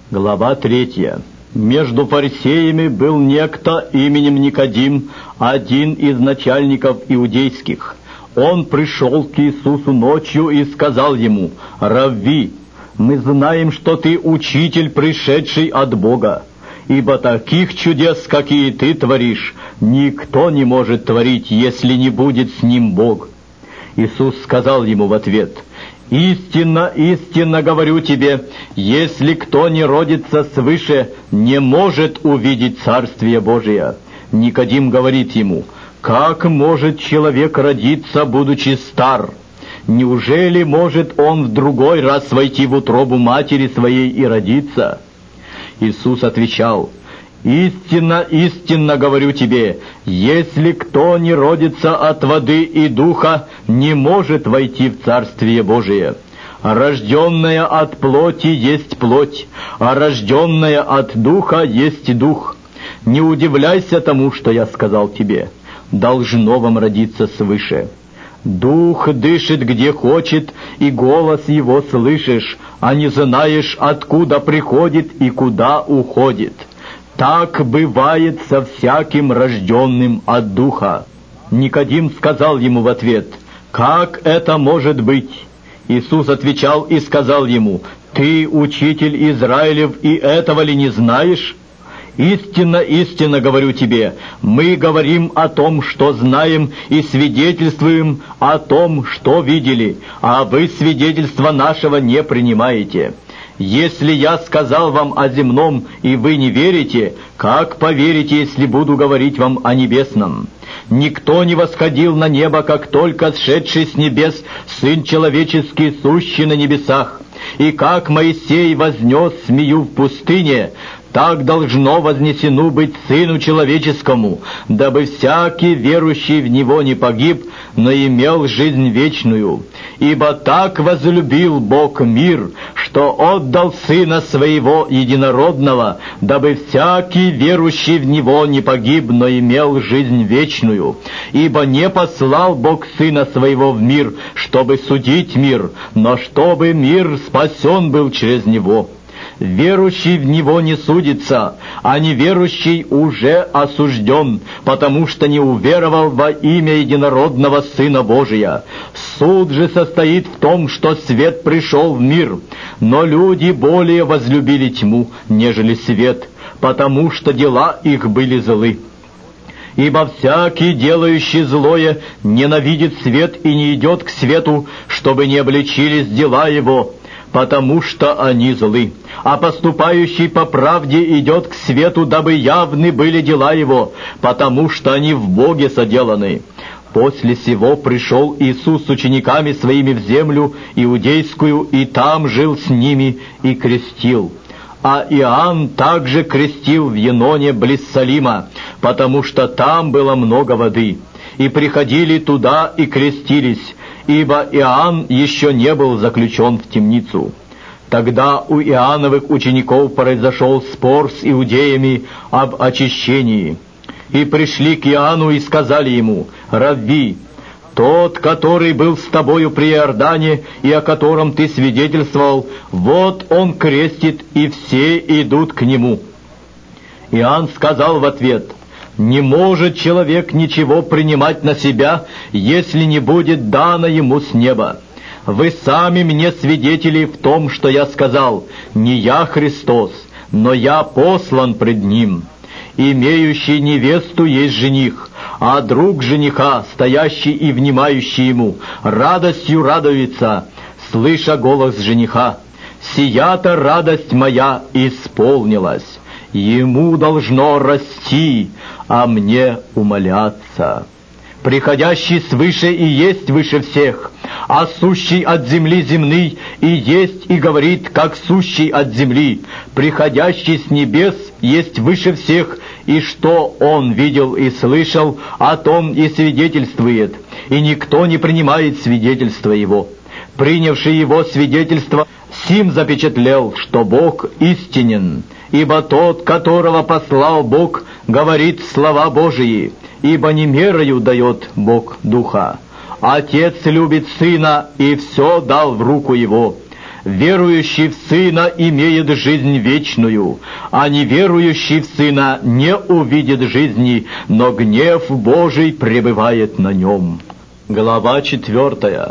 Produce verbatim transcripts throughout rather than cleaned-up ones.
Глава третья. Между фарисеями был некто именем Никодим, один из начальников иудейских. Он пришел к Иисусу ночью и сказал ему: «Равви, мы знаем, что ты учитель, пришедший от Бога, ибо таких чудес, какие ты творишь, никто не может творить, если не будет с ним Бог». Иисус сказал ему в ответ: «Истинно, истинно говорю тебе, если кто не родится свыше, не может увидеть Царствие Божие». Никодим говорит ему: «Как может человек родиться, будучи стар? Неужели может он в другой раз войти в утробу матери своей и родиться?» Иисус отвечал: «Истинно, истинно говорю тебе, если кто не родится от воды и духа, не может войти в Царствие Божие. Рожденная от плоти есть плоть, а рожденная от духа есть дух. Не удивляйся тому, что я сказал тебе. Должно вам родиться свыше. Дух дышит где хочет, и голос его слышишь, а не знаешь, откуда приходит и куда уходит. Так бывает со всяким рожденным от духа». Никодим сказал ему в ответ: «Как это может быть?» Иисус отвечал и сказал ему: «Ты учитель Израилев, и этого ли не знаешь? Истинно, истинно говорю тебе, мы говорим о том, что знаем, и свидетельствуем о том, что видели, а вы свидетельства нашего не принимаете. Если я сказал вам о земном, и вы не верите, как поверите, если буду говорить вам о небесном? Никто не восходил на небо, как только сшедший с небес Сын Человеческий, сущий на небесах. И как Моисей вознес змею в пустыне, так должно вознесено быть Сыну Человеческому, дабы всякий верующий в Него не погиб, но имел жизнь вечную. Ибо так возлюбил Бог мир, что отдал Сына Своего Единородного, дабы всякий верующий в Него не погиб, но имел жизнь вечную. Ибо не послал Бог Сына Своего в мир, чтобы судить мир, но чтобы мир спасен был через Него. Верующий в Него не судится, а неверующий уже осужден, потому что не уверовал во имя Единородного Сына Божия. Суд же состоит в том, что свет пришел в мир, но люди более возлюбили тьму, нежели свет, потому что дела их были злы. Ибо всякий, делающий злое, ненавидит свет и не идет к свету, чтобы не обличились дела его, потому что они злы. А поступающий по правде идет к свету, дабы явны были дела его, потому что они в Боге соделаны». После сего пришел Иисус с учениками своими в землю иудейскую, и там жил с ними и крестил. А Иоанн также крестил в Еноне близ Салима, потому что там было много воды. И приходили туда и крестились, ибо Иоанн еще не был заключен в темницу. Тогда у Иоанновых учеников произошел спор с иудеями об очищении. И пришли к Иоанну и сказали ему: «Равви, тот, который был с тобою при Иордане и о котором ты свидетельствовал, вот он крестит, и все идут к нему». Иоанн сказал в ответ: «Не может человек ничего принимать на себя, если не будет дано ему с неба. Вы сами мне свидетели в том, что я сказал: не я Христос, но я послан пред Ним. Имеющий невесту есть жених, а друг жениха, стоящий и внимающий ему, радостью радуется, слыша голос жениха: сия-то радость моя исполнилась. Ему должно расти, а мне умоляться. Приходящий свыше и есть выше всех, а сущий от земли земный и есть и говорит, как сущий от земли. Приходящий с небес есть выше всех, и что он видел и слышал, о том и свидетельствует, и никто не принимает свидетельства его. Принявший его свидетельство сим запечатлел, что Бог истинен, ибо тот, которого послал Бог, говорит слова Божии, ибо не мерою дает Бог духа. Отец любит Сына и все дал в руку Его. верующий в Сына имеет жизнь вечную, а неверующий в Сына не увидит жизни, но гнев Божий пребывает на нем». Глава четвертая.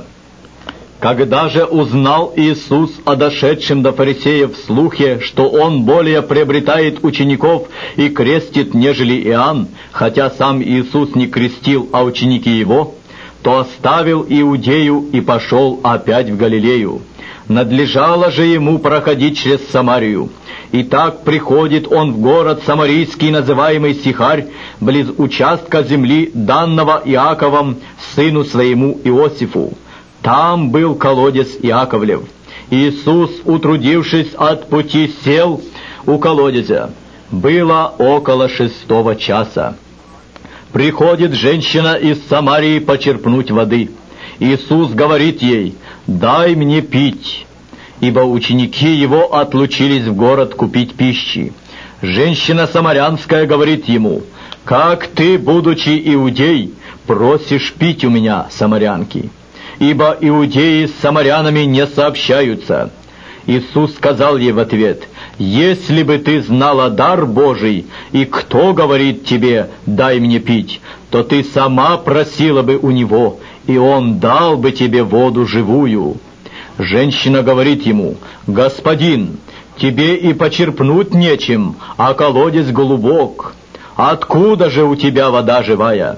Когда же узнал Иисус о дошедшем до фарисеев слухе, что Он более приобретает учеников и крестит, нежели Иоанн, хотя сам Иисус не крестил, а ученики Его, то оставил Иудею и пошел опять в Галилею. Надлежало же Ему проходить через Самарию. Итак, приходит Он в город самарийский, называемый Сихарь, близ участка земли, данного Иаковом, сыну своему Иосифу. Там был колодец Иаковлев. Иисус, утрудившись от пути, сел у колодезя. Было около шестого часа. Приходит женщина из Самарии почерпнуть воды. Иисус говорит ей: «Дай мне пить», ибо ученики Его отлучились в город купить пищи. Женщина самарянская говорит Ему: «Как ты, будучи иудей, просишь пить у меня, самарянки? Ибо иудеи с самарянами не сообщаются». Иисус сказал ей в ответ: «Если бы ты знала дар Божий, и кто говорит тебе: дай мне пить, то ты сама просила бы у Него, и Он дал бы тебе воду живую». Женщина говорит Ему: «Господин, тебе и почерпнуть нечем, а колодец глубок. Откуда же у тебя вода живая?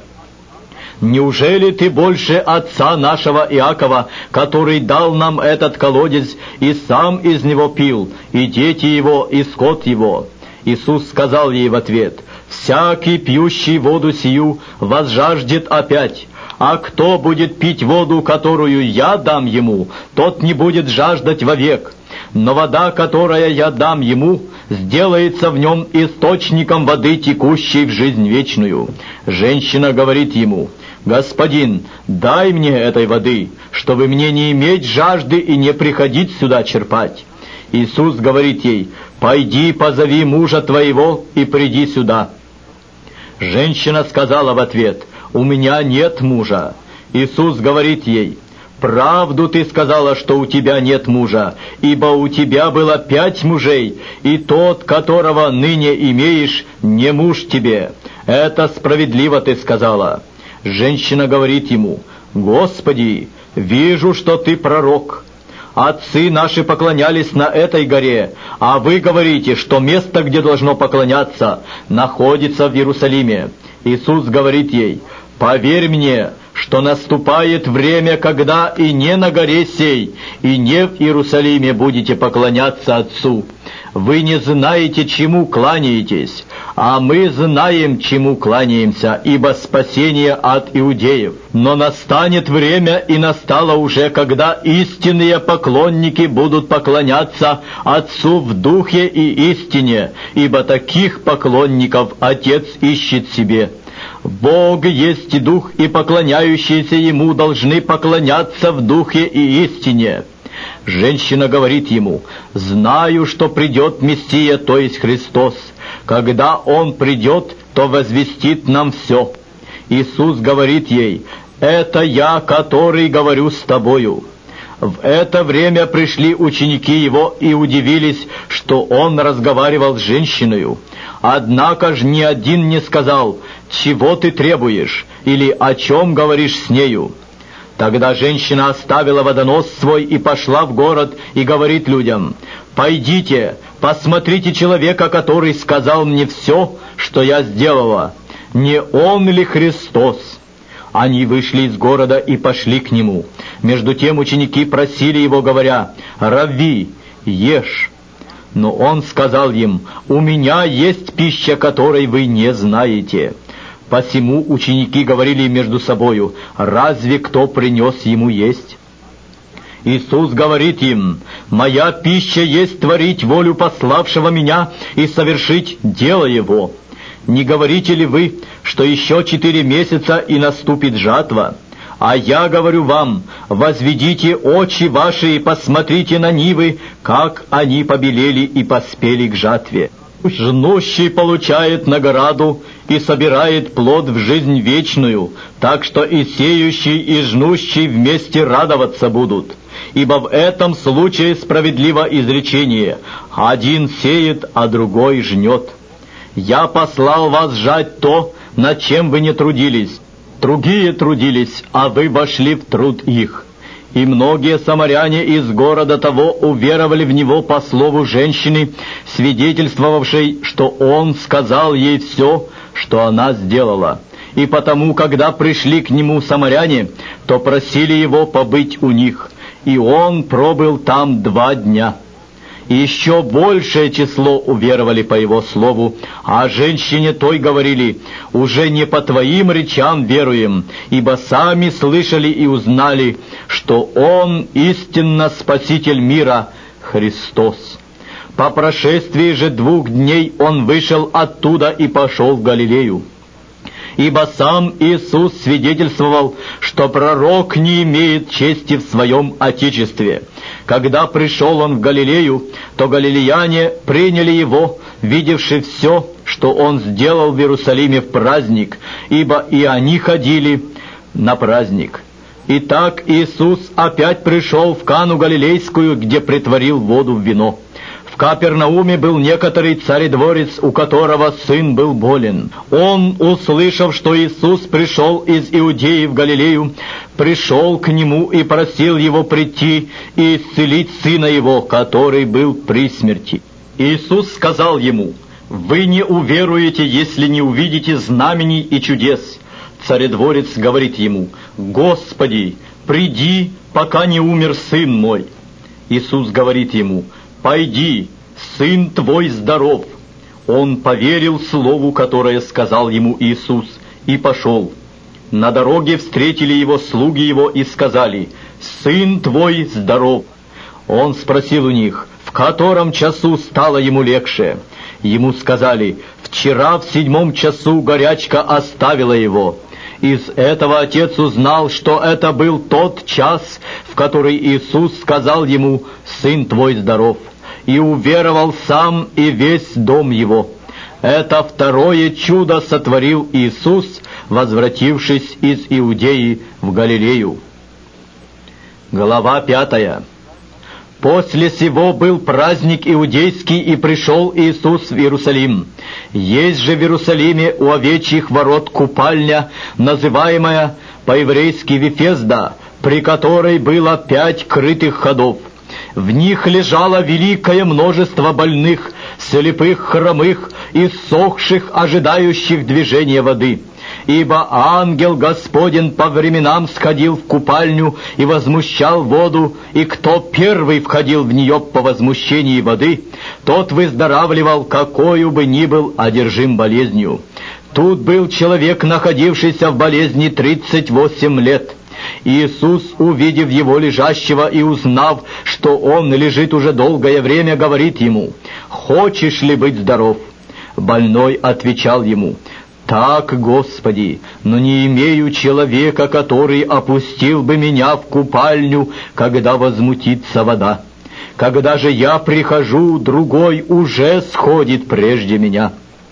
Неужели ты больше отца нашего Иакова, который дал нам этот колодец, и сам из него пил, и дети его, и скот его?» Иисус сказал ей в ответ: «Всякий, пьющий воду сию, возжаждет опять, а кто будет пить воду, которую я дам ему, тот не будет жаждать вовек. Но вода, которая я дам ему, сделается в нем источником воды, текущей в жизнь вечную». Женщина говорит ему: «Господин, дай мне этой воды, чтобы мне не иметь жажды и не приходить сюда черпать». Иисус говорит ей: «Пойди, позови мужа твоего и приди сюда». Женщина сказала в ответ: «У меня нет мужа». Иисус говорит ей: «Правду ты сказала, что у тебя нет мужа, ибо у тебя было пять мужей, и тот, которого ныне имеешь, не муж тебе. Это справедливо ты сказала». Женщина говорит ему: «Господи, вижу, что ты пророк. Отцы наши поклонялись на этой горе, а вы говорите, что место, где должно поклоняться, находится в Иерусалиме». Иисус говорит ей: «Поверь мне, что наступает время, когда и не на горе сей, и не в Иерусалиме будете поклоняться Отцу. Вы не знаете, чему кланяетесь, а мы знаем, чему кланяемся, ибо спасение от иудеев. Но настанет время, и настало уже, когда истинные поклонники будут поклоняться Отцу в духе и истине, ибо таких поклонников Отец ищет себе. Бог есть Дух, и поклоняющиеся Ему должны поклоняться в Духе и истине». Женщина говорит Ему: «Знаю, что придет Мессия, то есть Христос. Когда Он придет, то возвестит нам все». Иисус говорит ей: «Это Я, который говорю с тобою». В это время пришли ученики Его и удивились, что Он разговаривал с женщиною. Однако ж ни один не сказал: «Чего ты требуешь?» или «О чем говоришь с нею?» Тогда женщина оставила водонос свой и пошла в город и говорит людям: «Пойдите, посмотрите человека, который сказал мне все, что я сделала. Не он ли Христос?» Они вышли из города и пошли к Нему. Между тем ученики просили Его, говоря: «Равви, ешь». Но Он сказал им: «У меня есть пища, которой вы не знаете». Посему ученики говорили между собою: «Разве кто принес Ему есть?» Иисус говорит им: «Моя пища есть творить волю пославшего Меня и совершить дело Его. Не говорите ли вы, что еще четыре месяца и наступит жатва? А я говорю вам: возведите очи ваши и посмотрите на нивы, как они побелели и поспели к жатве». Жнущий получает награду и собирает плод в жизнь вечную, так что и сеющий, и жнущий вместе радоваться будут. Ибо в этом случае справедливо изречение: один сеет, а другой жнет. Я послал вас жать то, над чем вы не трудились. Другие трудились, а вы вошли в труд их. И многие самаряне из города того уверовали в него по слову женщины, свидетельствовавшей, что он сказал ей все, что она сделала. И потому, когда пришли к нему самаряне, то просили его побыть у них, и он пробыл там два дня. И еще большее число уверовали по его слову, а женщине той говорили: уже не по твоим речам веруем, ибо сами слышали и узнали, что он истинно Спаситель мира, Христос. По прошествии же двух дней он вышел оттуда и пошел в Галилею. Ибо сам Иисус свидетельствовал, что пророк не имеет чести в своем Отечестве. Когда пришел он в Галилею, то галилеяне приняли его, видевши все, что он сделал в Иерусалиме в праздник, ибо и они ходили на праздник. Итак, Иисус опять пришел в Кану Галилейскую, где претворил воду в вино. В Капернауме был некоторый царедворец, у которого сын был болен. Он, услышав, что Иисус пришел из Иудеи в Галилею, пришел к нему и просил его прийти и исцелить сына его, который был при смерти. Иисус сказал ему: «Вы не уверуете, если не увидите знамений и чудес». Царедворец говорит ему: «Господи, приди, пока не умер сын мой». Иисус говорит ему: «Пойди, сын твой здоров». Он поверил слову, которое сказал ему Иисус, и пошел. На дороге встретили его слуги его и сказали: «Сын твой здоров». Он спросил у них, в котором часу стало ему легче. Ему сказали: «Вчера в седьмом часу горячка оставила его». Из этого отец узнал, что это был тот час, в который Иисус сказал ему: «Сын твой здоров», и уверовал сам и весь дом его. Это второе чудо сотворил Иисус, возвратившись из Иудеи в Галилею. Глава пятая. После сего был праздник иудейский, и пришел Иисус в Иерусалим. Есть же в Иерусалиме у овечьих ворот купальня, называемая по-еврейски Вифезда, при которой было пять крытых ходов. В них лежало великое множество больных, слепых, хромых и ссохших, ожидающих движения воды. Ибо ангел Господень по временам сходил в купальню и возмущал воду, и кто первый входил в нее по возмущении воды, тот выздоравливал, какою бы ни был одержим болезнью. Тут был человек, находившийся в болезни тридцать восемь лет. Иисус, увидев его лежащего и узнав, что он лежит уже долгое время, говорит ему: «Хочешь ли быть здоров?» Больной отвечал ему: «Так, Господи, но не имею человека, который опустил бы меня в купальню, когда возмутится вода. Когда же я прихожу, другой уже сходит прежде меня».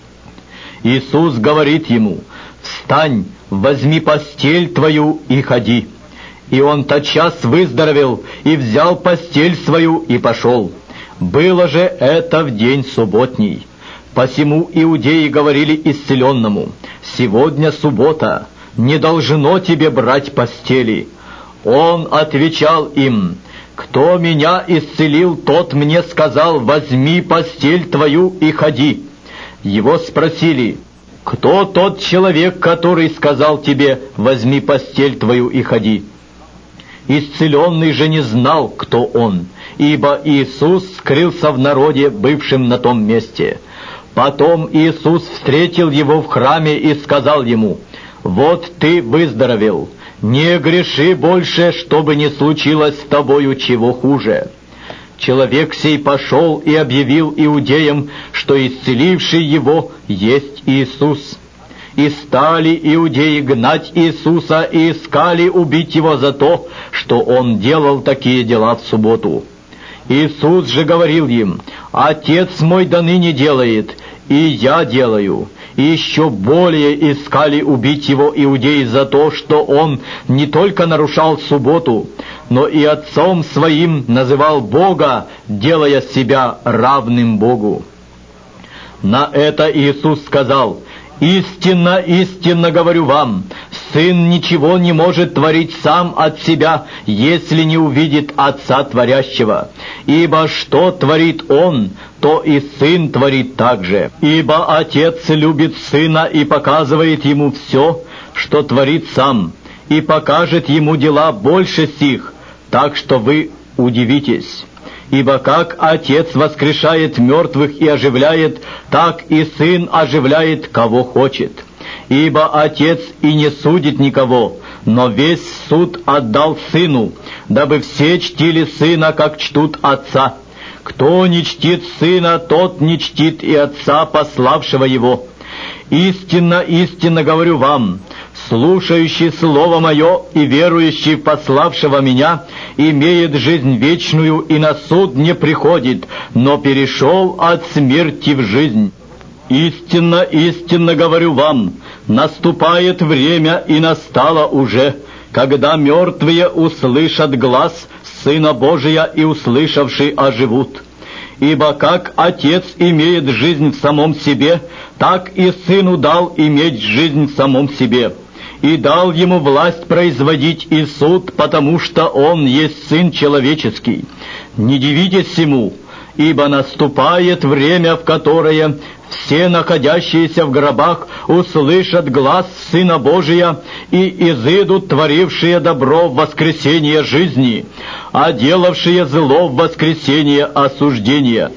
Иисус говорит ему: «Встань, возьми постель твою и ходи». И он тотчас выздоровел, и взял постель свою и пошел. Было же это в день субботний. Посему иудеи говорили исцеленному: «Сегодня суббота, не должно тебе брать постели». Он отвечал им: «Кто меня исцелил, тот мне сказал: возьми постель твою и ходи». Его спросили: «Кто тот человек, который сказал тебе: возьми постель твою и ходи?» Исцеленный же не знал, кто он, ибо Иисус скрылся в народе, бывшем на том месте. Потом Иисус встретил его в храме и сказал ему: «Вот ты выздоровел, не греши больше, чтобы не случилось с тобою чего хуже». Человек сей пошел и объявил иудеям, что исцеливший его есть Иисус. И стали иудеи гнать Иисуса и искали убить его за то, что он делал такие дела в субботу. Иисус же говорил им: «Отец мой до ныне делает, и я делаю». И еще более искали убить его иудеи за то, что он не только нарушал субботу, но и отцом своим называл Бога, делая себя равным Богу. На это Иисус сказал: «Истинно, истинно говорю вам, Сын ничего не может творить сам от себя, если не увидит Отца Творящего. Ибо что творит Он, то и Сын творит также. Ибо Отец любит Сына и показывает Ему все, что творит Сам, и покажет Ему дела больше сих, так что вы удивитесь. Ибо как Отец воскрешает мертвых и оживляет, так и Сын оживляет, кого хочет. Ибо Отец и не судит никого, но весь суд отдал Сыну, дабы все чтили Сына, как чтут Отца. Кто не чтит Сына, тот не чтит и Отца, пославшего Его. Истинно, истинно говорю вам, слушающий Слово Мое и верующий в пославшего Меня имеет жизнь вечную и на суд не приходит, но перешел от смерти в жизнь. Истинно, истинно говорю вам, наступает время и настало уже, когда мертвые услышат глас Сына Божия и, услышавши, оживут. Ибо как Отец имеет жизнь в самом себе, так и Сыну дал иметь жизнь в самом себе, и дал Ему власть производить и суд, потому что Он есть Сын Человеческий. Не дивитесь Ему, ибо наступает время, в которое все находящиеся в гробах услышат глас Сына Божия и изыдут творившие добро в воскресение жизни, а делавшие зло в воскресение осуждения.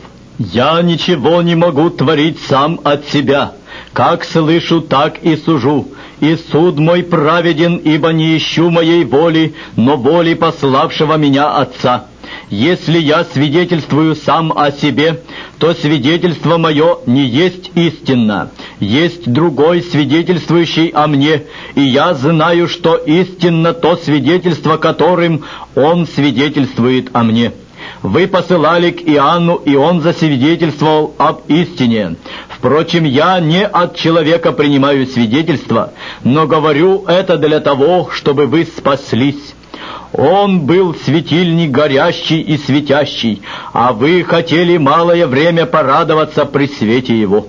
Я ничего не могу творить сам от себя. Как слышу, так и сужу. И суд мой праведен, ибо не ищу моей воли, но воли пославшего меня Отца. Если я свидетельствую сам о себе, то свидетельство мое не есть истинно. Есть другой, свидетельствующий о мне, и я знаю, что истинно то свидетельство, которым он свидетельствует о мне. Вы посылали к Иоанну, и он засвидетельствовал об истине. Впрочем, я не от человека принимаю свидетельство, но говорю это для того, чтобы вы спаслись. Он был светильник горящий и светящий, а вы хотели малое время порадоваться при свете его.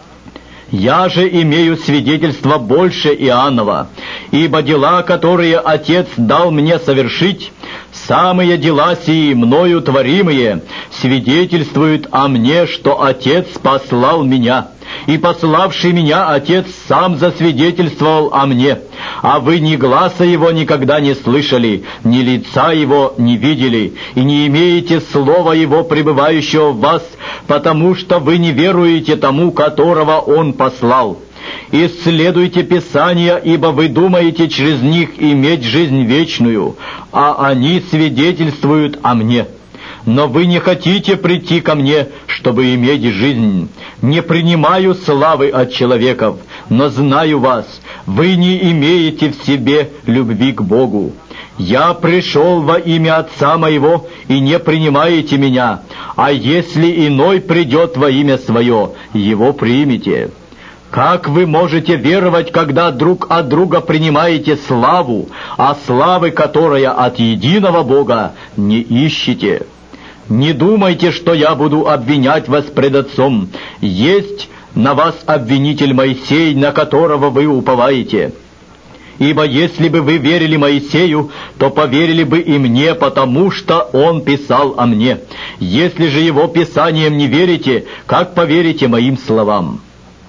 Я же имею свидетельство больше Иоаннова, ибо дела, которые Отец дал мне совершить, самые дела сии, мною творимые, свидетельствуют о мне, что Отец послал меня, и пославший меня Отец сам засвидетельствовал о мне, а вы ни гласа Его никогда не слышали, ни лица Его не видели, и не имеете слова Его, пребывающего в вас, потому что вы не веруете тому, которого Он послал. Исследуйте Писания, ибо вы думаете через них иметь жизнь вечную, а они свидетельствуют о мне. Но вы не хотите прийти ко мне, чтобы иметь жизнь. Не принимаю славы от человеков, но знаю вас, вы не имеете в себе любви к Богу. Я пришел во имя Отца моего, и не принимаете меня, а если иной придет во имя свое, его примите. Как вы можете веровать, когда друг от друга принимаете славу, а славы, которая от единого Бога, не ищете? Не думайте, что я буду обвинять вас пред Отцом. Есть на вас обвинитель Моисей, на которого вы уповаете. Ибо если бы вы верили Моисею, то поверили бы и мне, потому что он писал о мне. Если же его писанием не верите, как поверите моим словам?»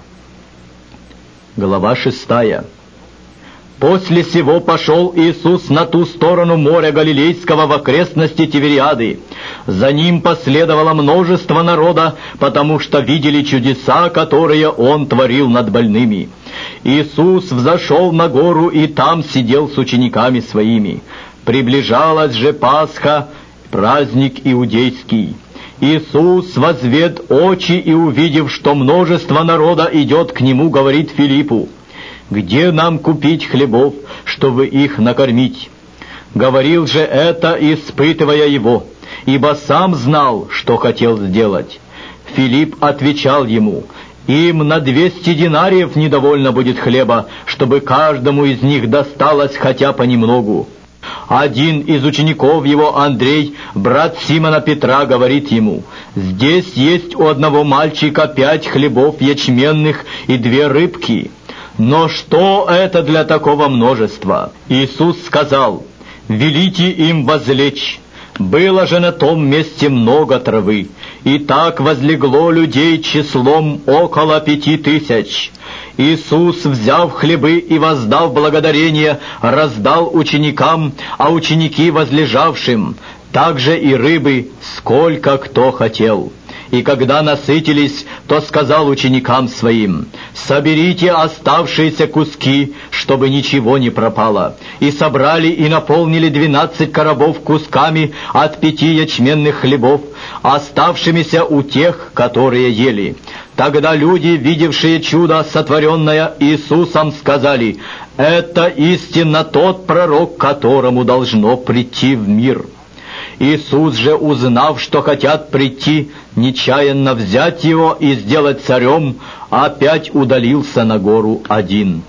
Глава шестая. После сего пошел Иисус на ту сторону моря Галилейского в окрестности Тивериады. За ним последовало множество народа, потому что видели чудеса, которые Он творил над больными. Иисус взошел на гору и там сидел с учениками Своими. Приближалась же Пасха, праздник иудейский. Иисус, возвед очи и увидев, что множество народа идет к Нему, говорит Филиппу: «Где нам купить хлебов, чтобы их накормить?» Говорил же это, испытывая его. ибо сам знал, что хотел сделать. Филипп отвечал ему: «Им на двести динариев недовольно будет хлеба, чтобы каждому из них досталось хотя понемногу». Один из учеников его, Андрей, брат Симона Петра, говорит ему: «Здесь есть у одного мальчика пять хлебов ячменных и две рыбки. Но что это для такого множества?» Иисус сказал: «Велите им возлечь». Было же на том месте много травы, и так возлегло людей числом около пяти тысяч. Иисус, взяв хлебы и воздав благодарение, раздал ученикам, а ученики возлежавшим, также и рыбы, сколько кто хотел. И когда насытились, то сказал ученикам своим: «Соберите оставшиеся куски, чтобы ничего не пропало». И собрали и наполнили двенадцать коробов кусками от пяти ячменных хлебов, оставшимися у тех, которые ели. Тогда люди, видевшие чудо, сотворенное Иисусом, сказали: «Это истинно тот пророк, которому должно прийти в мир». Иисус же, узнав, что хотят прийти, нечаянно взять его и сделать царем, опять удалился на гору один.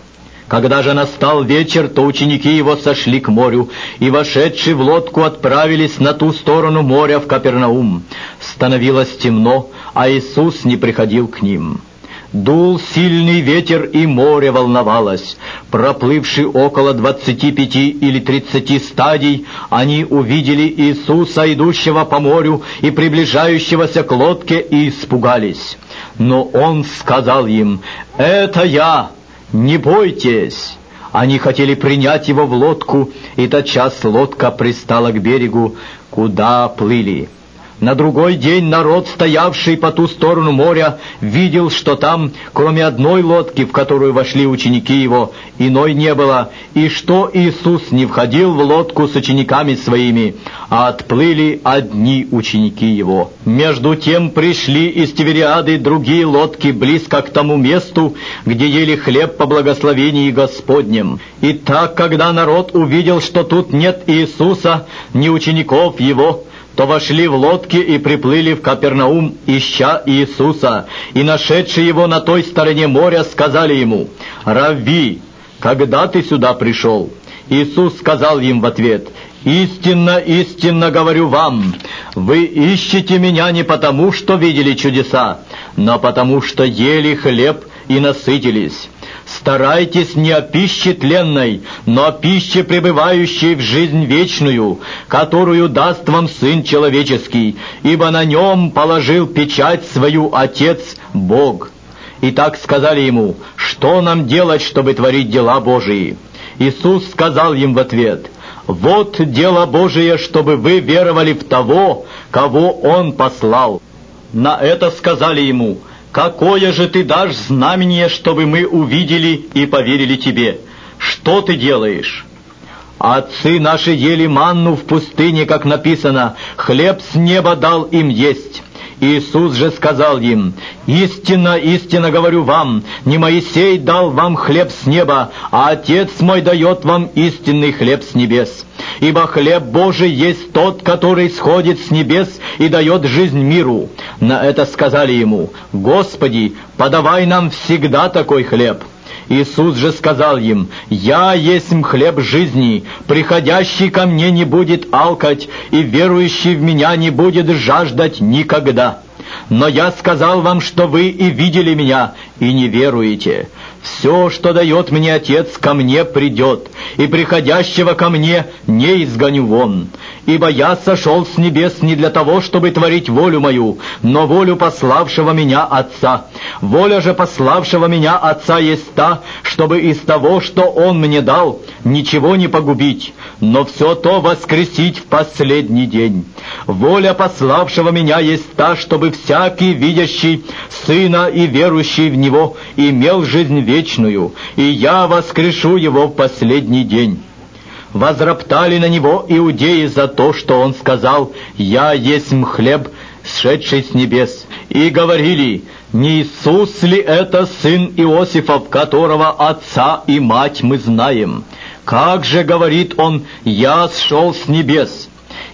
Когда же настал вечер, то ученики его сошли к морю, и, вошедшие в лодку, отправились на ту сторону моря в Капернаум. Становилось темно, а Иисус не приходил к ним. Дул сильный ветер, и море волновалось. Проплывши около двадцати пяти или тридцати стадий, они увидели Иисуса, идущего по морю и приближающегося к лодке, и испугались. Но Он сказал им: «Это Я, не бойтесь». Они хотели принять Его в лодку, и тотчас лодка пристала к берегу, куда плыли. На другой день народ, стоявший по ту сторону моря, видел, что там, кроме одной лодки, в которую вошли ученики его, иной не было, и что Иисус не входил в лодку с учениками своими, а отплыли одни ученики его. Между тем пришли из Тивериады другие лодки близко к тому месту, где ели хлеб по благословении Господнем. И так, когда народ увидел, что тут нет Иисуса, ни учеников его, то вошли в лодки и приплыли в Капернаум, ища Иисуса, и, нашедшие его на той стороне моря, сказали ему: «Равви, когда ты сюда пришел?» Иисус сказал им в ответ: «Истинно, истинно говорю вам, вы ищете меня не потому, что видели чудеса, но потому, что ели хлеб и насытились. Старайтесь не о пище тленной, но о пище, пребывающей в жизнь вечную, которую даст вам Сын Человеческий, ибо на нем положил печать свою Отец Бог». И так сказали ему: «Что нам делать, чтобы творить дела Божии?» Иисус сказал им в ответ: «Вот дело Божие, чтобы вы веровали в того, кого Он послал». На это сказали ему: «Какое же ты дашь знамение, чтобы мы увидели и поверили тебе? Что ты делаешь?» «Отцы наши ели манну в пустыне, как написано: хлеб с неба дал им есть». Иисус же сказал им: «Истинно, истинно говорю вам, не Моисей дал вам хлеб с неба, а Отец мой дает вам истинный хлеб с небес. Ибо хлеб Божий есть тот, который сходит с небес и дает жизнь миру». На это сказали ему: «Господи, подавай нам всегда такой хлеб». Иисус же сказал им: «Я есть хлеб жизни, приходящий ко мне не будет алкать, и верующий в меня не будет жаждать никогда. Но я сказал вам, что вы и видели меня, и не веруете. Все, что дает мне Отец, ко мне придет, и приходящего ко мне не изгоню вон. Ибо я сошел с небес не для того, чтобы творить волю мою, но волю пославшего меня Отца. Воля же пославшего меня Отца есть та, чтобы из того, что Он мне дал, ничего не погубить, но все то воскресить в последний день. Воля пославшего меня есть та, чтобы всякий, видящий Сына и верующий в Него, имел жизнь вечную, и я воскрешу его в последний день». Возроптали на него иудеи за то, что он сказал: «Я есть хлеб, сшедший с небес», и говорили: «Не Иисус ли это сын Иосифов, которого отца и мать мы знаем? Как же, говорит он, я сшел с небес?»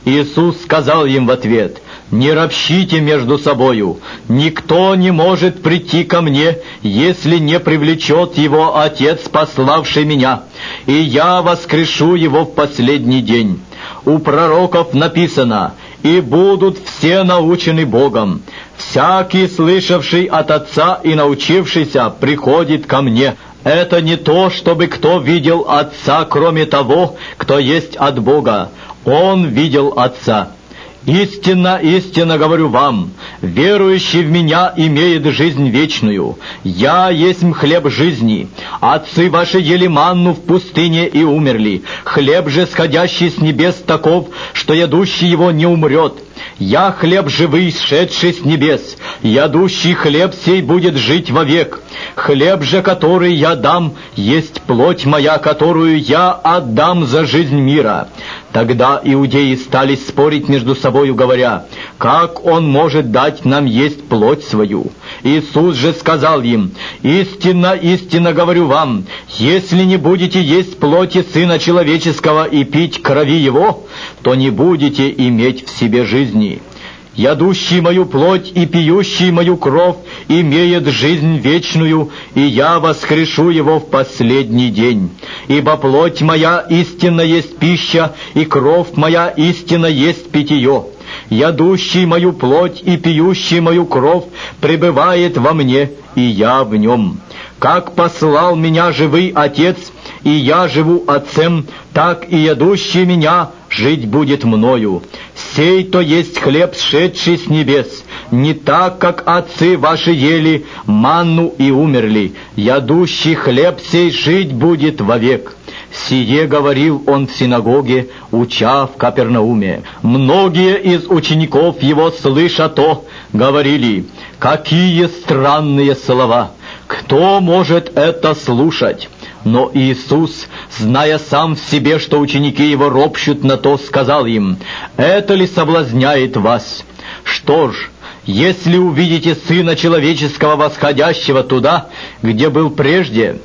Иисус сказал им в ответ: «Не ропщите между собою. Никто не может прийти ко мне, если не привлечет его Отец, пославший меня, и я воскрешу его в последний день. У пророков написано: и будут все научены Богом. Всякий, слышавший от Отца и научившийся, приходит ко мне. Это не то, чтобы кто видел Отца, кроме того, кто есть от Бога. Он видел Отца. Истинно, истинно говорю вам, верующий в Меня имеет жизнь вечную. Я есть хлеб жизни. Отцы ваши ели манну в пустыне и умерли. Хлеб же, сходящий с небес, таков, что ядущий его не умрет. Я хлеб живый, сшедший с небес. Ядущий хлеб сей будет жить вовек. Хлеб же, который я дам, есть плоть моя, которую я отдам за жизнь мира». Тогда иудеи стали спорить между собою, говоря: «Как он может дать нам есть плоть свою?» Иисус же сказал им: «Истинно, истинно говорю вам, если не будете есть плоти Сына Человеческого и пить крови Его, то не будете иметь в себе жизни. Ядущий мою плоть и пьющий мою кровь имеет жизнь вечную, и я воскрешу его в последний день. Ибо плоть моя истинно есть пища, и кровь моя истинно есть питье. Ядущий мою плоть и пьющий мою кровь пребывает во мне, и я в нем. Как послал меня живый Отец, и я живу Отцем, так и ядущий меня жить будет мною. Сей то есть хлеб, сшедший с небес, не так, как отцы ваши ели манну и умерли. Ядущий хлеб сей жить будет вовек». Сие говорил он в синагоге, уча в Капернауме. Многие из учеников его, слыша то, говорили: «Какие странные слова! Кто может это слушать?» Но Иисус, зная сам в себе, что ученики его ропщут на то, сказал им: «Это ли соблазняет вас? Что ж, если увидите Сына Человеческого, восходящего туда, где был прежде,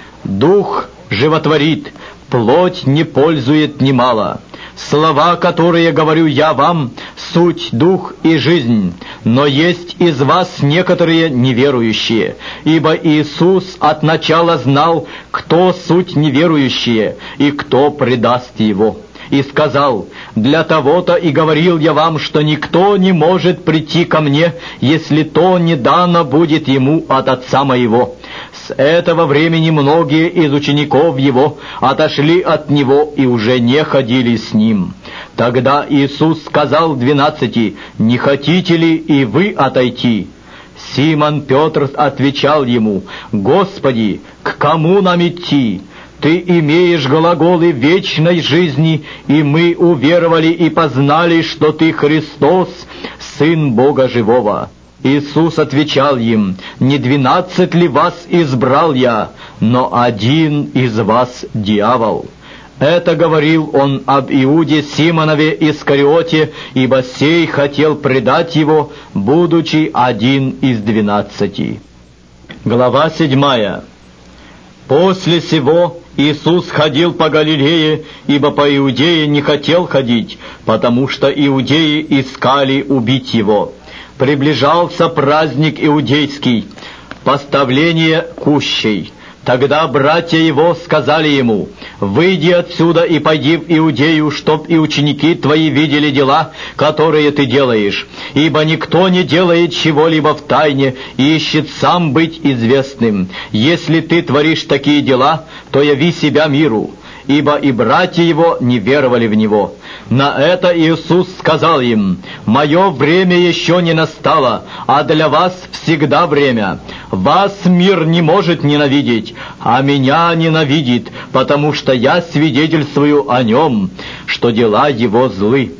Дух животворит, плоть не пользует немало. Слова, которые говорю я вам, суть дух и жизнь, но есть из вас некоторые неверующие, ибо Иисус от начала знал, кто суть неверующие и кто предаст его. И сказал: для того-то и говорил я вам, что никто не может прийти ко мне, если то не дано будет ему от Отца моего». С этого времени многие из учеников его отошли от него и уже не ходили с ним. Тогда Иисус сказал двенадцати: «Не хотите ли и вы отойти?» Симон Петр отвечал ему: «Господи, к кому нам идти? Ты имеешь глаголы вечной жизни, и мы уверовали и познали, что Ты Христос, Сын Бога Живого». Иисус отвечал им: «Не двенадцать ли вас избрал я, но один из вас дьявол». Это говорил он об Иуде Симонове Искариоте, ибо сей хотел предать его, будучи один из двенадцати. Глава седьмая. После сего Иисус ходил по Галилее, ибо по Иудее не хотел ходить, потому что иудеи искали убить его. Приближался праздник иудейский, поставление кущей. Тогда братья его сказали ему: «Выйди отсюда и пойди в Иудею, чтоб и ученики твои видели дела, которые ты делаешь. Ибо никто не делает чего-либо в тайне и ищет сам быть известным. Если ты творишь такие дела, то яви себя миру». Ибо и братья его не веровали в него. На это Иисус сказал им: «Мое время еще не настало, а для вас всегда время. Вас мир не может ненавидеть, а меня ненавидит, потому что я свидетельствую о нем, что дела его злы.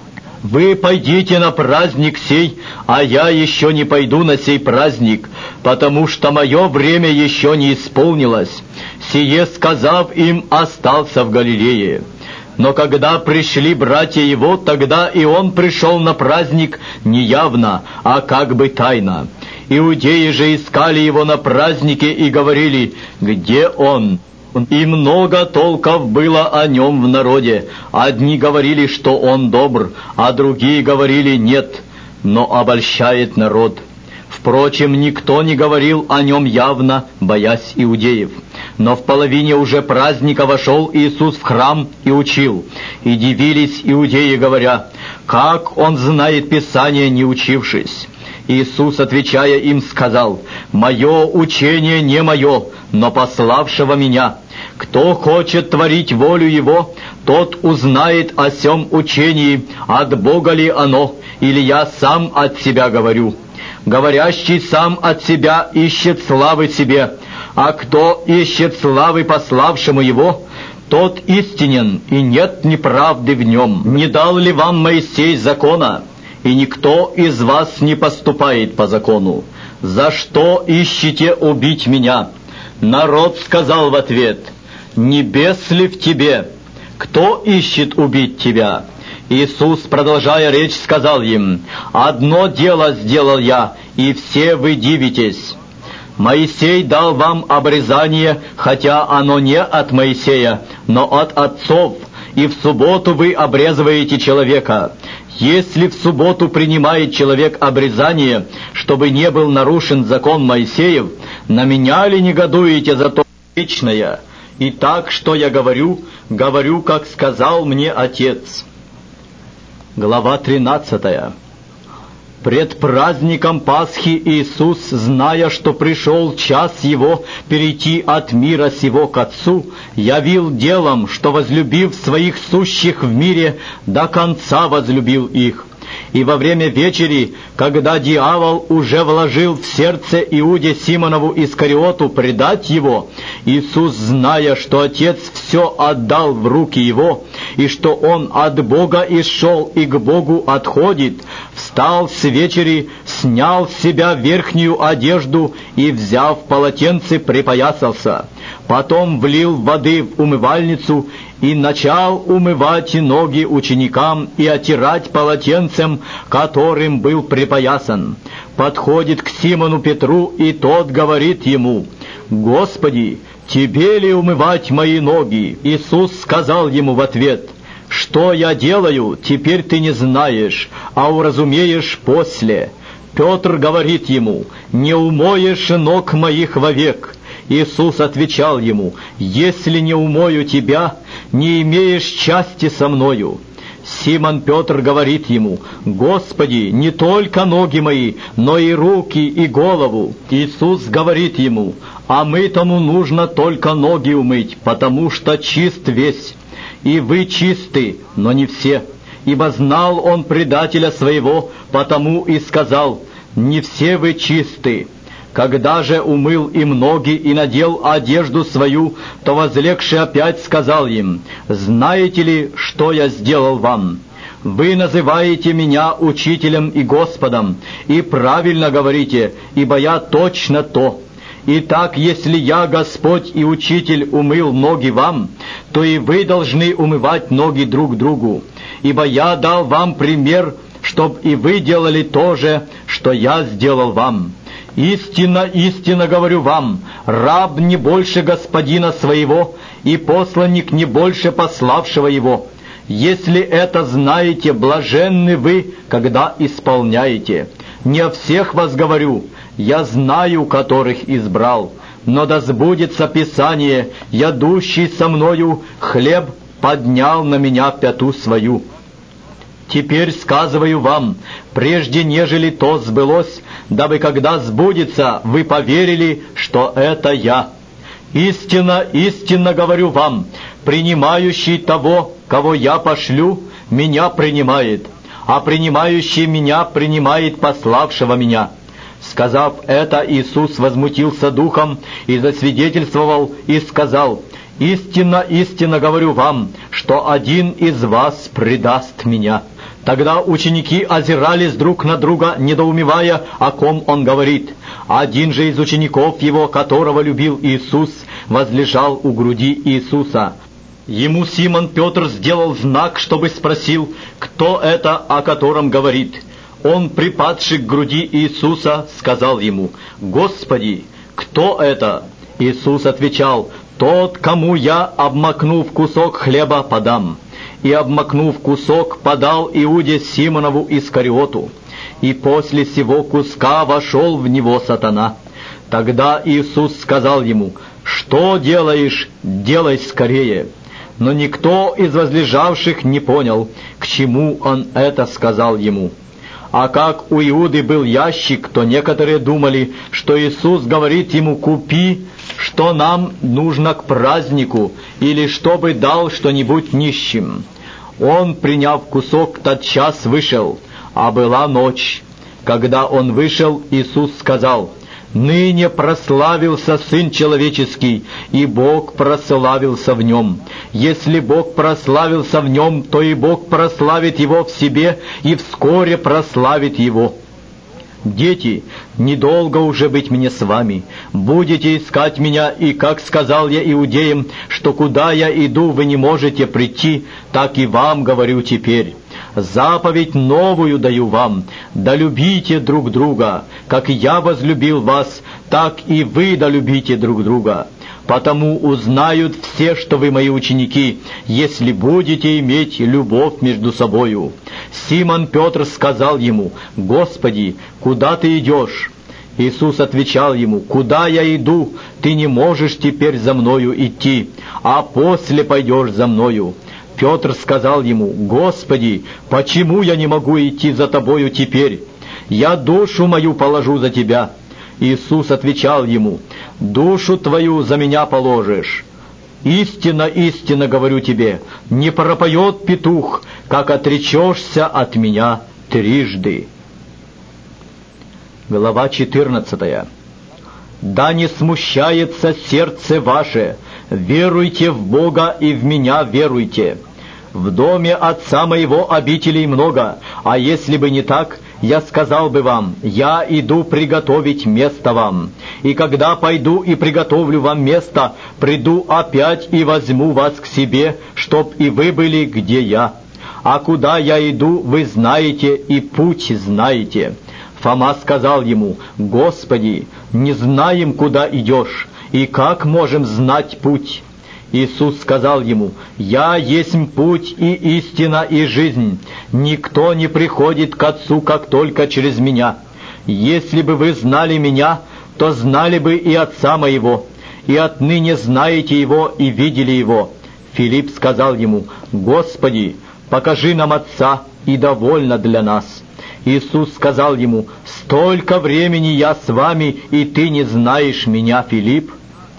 Вы пойдите на праздник сей, а я еще не пойду на сей праздник, потому что мое время еще не исполнилось». Сие сказав им, остался в Галилее. Но когда пришли братья его, тогда и он пришел на праздник не явно, а как бы тайно. Иудеи же искали его на празднике и говорили: «Где он?» И много толков было о нем в народе. Одни говорили, что он добр, а другие говорили нет, но обольщает народ. Впрочем, никто не говорил о нем явно, боясь иудеев. Но в половине уже праздника вошел Иисус в храм и учил. И дивились иудеи, говоря: «Как он знает Писание, не учившись?» Иисус, отвечая им, сказал: «Мое учение не мое, но пославшего меня. Кто хочет творить волю Его, тот узнает о сем учении, от Бога ли оно, или я сам от себя говорю. Говорящий сам от себя ищет славы себе, а кто ищет славы пославшему его, тот истинен, и нет неправды в нем. Не дал ли вам Моисей закона? И никто из вас не поступает по закону. За что ищете убить меня?» Народ сказал в ответ: «Небес ли в тебе? Кто ищет убить тебя?» Иисус, продолжая речь, сказал им: «Одно дело сделал я, и все вы дивитесь. Моисей дал вам обрезание, хотя оно не от Моисея, но от отцов, и в субботу вы обрезываете человека. Если в субботу принимает человек обрезание, чтобы не был нарушен закон Моисеев, на меня ли негодуете за то вечное? И так, что я говорю, говорю, как сказал мне Отец». Глава тринадцатая. Пред праздником Пасхи Иисус, зная, что пришел час Его перейти от мира сего к Отцу, явил делом, что, возлюбив своих сущих в мире, до конца возлюбил их. И во время вечери, когда дьявол уже вложил в сердце Иуде Симонову Искариоту предать его, Иисус, зная, что Отец все отдал в руки его, и что он от Бога исшел и к Богу отходит, встал с вечери, снял с себя верхнюю одежду и, взяв полотенце, припоясался. Потом влил воды в умывальницу и начал умывать ноги ученикам и отирать полотенцем, которым был припоясан. Подходит к Симону Петру, и тот говорит ему: «Господи, тебе ли умывать мои ноги?» Иисус сказал ему в ответ: «Что я делаю, теперь ты не знаешь, а уразумеешь после». Петр говорит ему: «Не умоешь ног моих вовек». Иисус отвечал ему: «Если не умою тебя, не имеешь части со мною». Симон Петр говорит ему: «Господи, не только ноги мои, но и руки, и голову». Иисус говорит ему: «А мытому нужно только ноги умыть, потому что чист весь. И вы чисты, но не все. Ибо знал он предателя своего, потому и сказал: не все вы чисты». Когда же умыл им ноги и надел одежду свою, то, возлегший опять, сказал им: «Знаете ли, что я сделал вам? Вы называете меня учителем и Господом, и правильно говорите, ибо я точно то. Итак, если я, Господь и Учитель, умыл ноги вам, то и вы должны умывать ноги друг другу. Ибо я дал вам пример, чтоб и вы делали то же, что я сделал вам. Истинно, истинно говорю вам, раб не больше господина своего, и посланник не больше пославшего его. Если это знаете, блаженны вы, когда исполняете. Не о всех вас говорю, я знаю, которых избрал. Но да сбудется Писание: ядущий со мною хлеб поднял на меня пяту свою. Теперь сказываю вам, прежде нежели то сбылось, дабы когда сбудется, вы поверили, что это я. Истинно, истинно говорю вам, принимающий того, кого я пошлю, меня принимает, а принимающий меня принимает пославшего меня». Сказав это, Иисус возмутился духом и засвидетельствовал и сказал: «Истинно, истинно говорю вам, что один из вас предаст меня». Тогда ученики озирались друг на друга, недоумевая, о ком он говорит. Один же из учеников его, которого любил Иисус, возлежал у груди Иисуса. Ему Симон Петр сделал знак, чтобы спросил, кто это, о котором говорит. Он, припадший к груди Иисуса, сказал ему: «Господи, кто это?» Иисус отвечал: «Тот, кому я, обмакнув кусок хлеба, подам». И, обмакнув кусок, подал Иуде Симонову Искариоту. И после сего куска вошел в него сатана. Тогда Иисус сказал ему: «Что делаешь? Делай скорее». Но никто из возлежавших не понял, к чему он это сказал ему. А как у Иуды был ящик, то некоторые думали, что Иисус говорит ему: «Купи, что нам нужно к празднику, или чтобы дал что-нибудь нищим». Он, приняв кусок, тотчас вышел, а была ночь. Когда он вышел, Иисус сказал: «Ныне прославился Сын Человеческий, и Бог прославился в Нем. Если Бог прославился в Нем, то и Бог прославит Его в себе, и вскоре прославит Его. Дети, недолго уже быть мне с вами. Будете искать меня, и, как сказал я иудеям, что куда я иду, вы не можете прийти, так и вам говорю теперь. Заповедь новую даю вам: да любите друг друга, как я возлюбил вас, так и вы долюбите друг друга. Потому узнают все, что вы мои ученики, если будете иметь любовь между собою». Симон Петр сказал ему: «Господи, куда ты идешь?» Иисус отвечал ему: «Куда я иду, ты не можешь теперь за мною идти, а после пойдешь за мною». Петр сказал ему: «Господи, почему я не могу идти за тобою теперь? Я душу мою положу за тебя». Иисус отвечал ему: «Душу твою за меня положишь. Истинно, истинно говорю тебе, не пропоет петух, как отречешься от меня трижды». Глава четырнадцатая. «Да не смущается сердце ваше, веруйте в Бога и в меня веруйте. В доме Отца моего обителей много, а если бы не так, я сказал бы вам: я иду приготовить место вам. И когда пойду и приготовлю вам место, приду опять и возьму вас к себе, чтоб и вы были, где я. А куда я иду, вы знаете, и путь знаете». Фома сказал ему: «Господи, не знаем, куда идешь, и как можем знать путь?» Иисус сказал ему: «Я есть путь и истина и жизнь. Никто не приходит к Отцу, как только через Меня. Если бы вы знали Меня, то знали бы и Отца Моего, и отныне знаете Его и видели Его». Филипп сказал ему: «Господи, покажи нам Отца, и довольно для нас». Иисус сказал ему: «Столько времени я с вами, и ты не знаешь Меня, Филипп?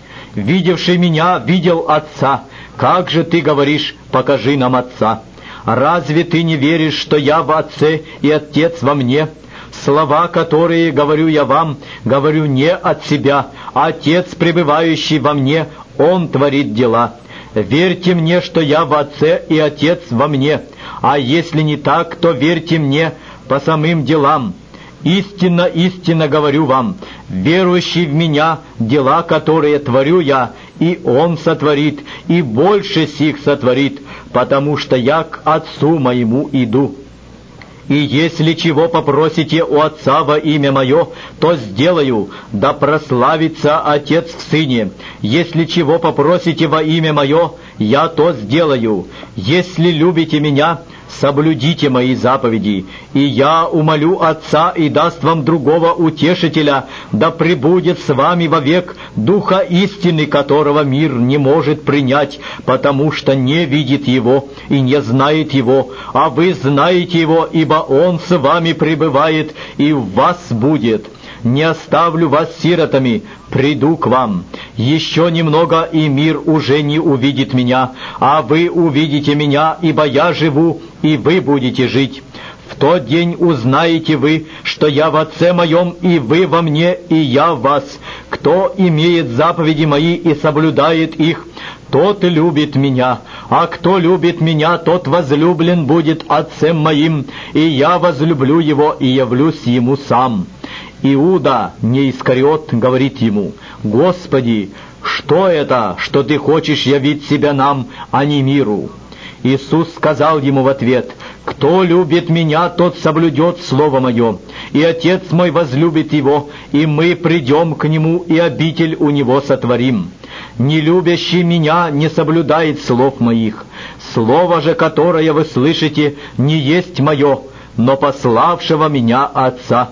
Видевший Меня видел Отца. Как же ты говоришь: покажи нам Отца? Разве ты не веришь, что я в Отце и Отец во мне? Слова, которые говорю я вам, говорю не от себя. Отец, пребывающий во мне, Он творит дела. Верьте мне, что я в Отце и Отец во мне. А если не так, то верьте мне по самым делам. Истинно, истинно говорю вам, верующий в Меня, дела, которые творю я, и Он сотворит, и больше сих сотворит, потому что я к Отцу Моему иду. И если чего попросите у Отца во имя Мое, то сделаю, да прославится Отец в Сыне. Если чего попросите во имя Мое, я то сделаю. Если любите Меня, соблюдите Мои заповеди, и я умолю Отца, и даст вам другого утешителя, да пребудет с вами вовек, Духа истины, которого мир не может принять, потому что не видит Его и не знает Его, а вы знаете Его, ибо Он с вами пребывает и в вас будет. Не оставлю вас сиротами, приду к вам. Еще немного, и мир уже не увидит Меня, а вы увидите Меня, ибо я живу, и вы будете жить. В тот день узнаете вы, что я в Отце Моем, и вы во мне, и я в вас. Кто имеет заповеди Мои и соблюдает их, тот любит Меня, а кто любит Меня, тот возлюблен будет Отцем Моим, и я возлюблю его и явлюсь ему сам». Иуда, не Искариот, говорит ему: «Господи, что это, что ты хочешь явить себя нам, а не миру?» Иисус сказал ему в ответ: «Кто любит Меня, тот соблюдет Слово Мое, и Отец Мой возлюбит его, и мы придем к Нему, и обитель у Него сотворим. Не любящий Меня не соблюдает слов Моих. Слово же, которое вы слышите, не есть Мое, но пославшего Меня Отца.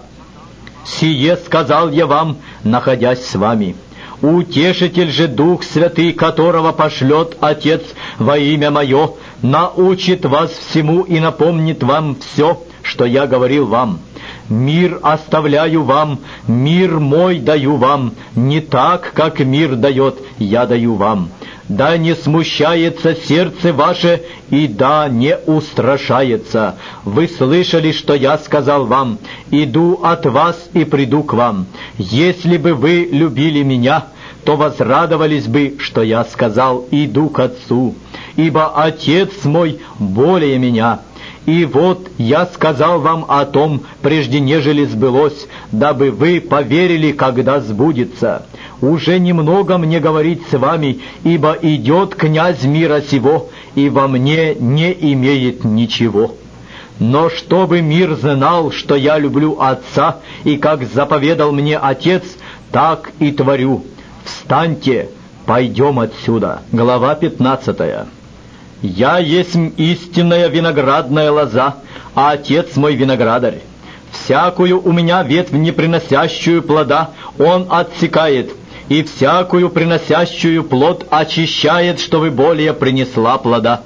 Сие сказал я вам, находясь с вами. Утешитель же Дух Святый, которого пошлет Отец во имя Мое, научит вас всему и напомнит вам все, что я говорил вам. Мир оставляю вам, мир мой даю вам, не так, как мир дает, я даю вам. Да не смущается сердце ваше, и да не устрашается. Вы слышали, что я сказал вам: иду от вас и приду к вам. Если бы вы любили меня, то возрадовались бы, что я сказал: иду к Отцу, ибо Отец мой более меня. И вот я сказал вам о том, прежде нежели сбылось, дабы вы поверили, когда сбудется. Уже немного мне говорить с вами, ибо идет князь мира сего, и во мне не имеет ничего. Но чтобы мир знал, что я люблю Отца, и как заповедал мне Отец, так и творю. Встаньте, пойдем отсюда». Глава пятнадцатая. «Я есть истинная виноградная лоза, а Отец мой виноградарь. Всякую у меня ветвь, не приносящую плода, Он отсекает, и всякую приносящую плод очищает, чтобы более принесла плода.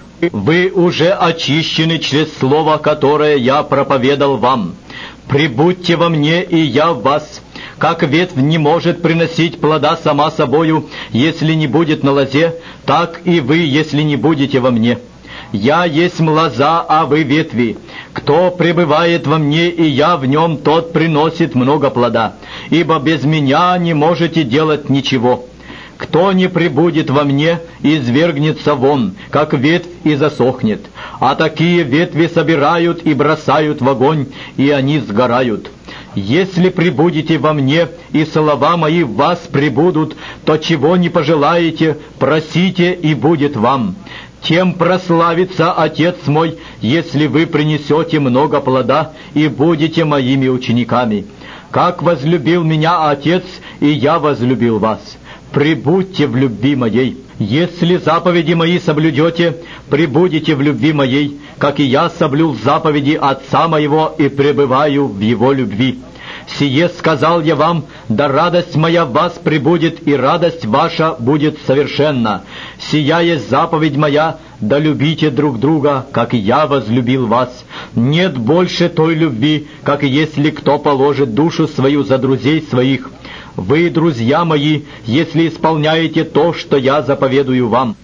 Вы уже очищены через слово, которое я проповедал вам. Прибудьте во мне, и я в вас. Как ветвь не может приносить плода сама собою, если не будет на лозе, так и вы, если не будете во мне. Я есть лоза, а вы ветви. Кто пребывает во мне, и я в нем, тот приносит много плода, ибо без меня не можете делать ничего. Кто не пребудет во мне, извергнется вон, как ветвь, и засохнет. А такие ветви собирают и бросают в огонь, и они сгорают. Если пребудете во мне, и слова мои в вас пребудут, то чего не пожелаете, просите, и будет вам. Тем прославится Отец мой, если вы принесете много плода и будете моими учениками. Как возлюбил меня Отец, и я возлюбил вас. Пребудьте в любви моей. Если заповеди мои соблюдете, пребудете в любви моей, как и я соблюл заповеди Отца моего и пребываю в его любви. Сие сказал я вам, да радость моя в вас пребудет, и радость ваша будет совершенна. Сия есть заповедь моя, да любите друг друга, как и я возлюбил вас. Нет больше той любви, как если кто положит душу свою за друзей своих. Вы, друзья мои, если исполняете то, что я заповедую вам.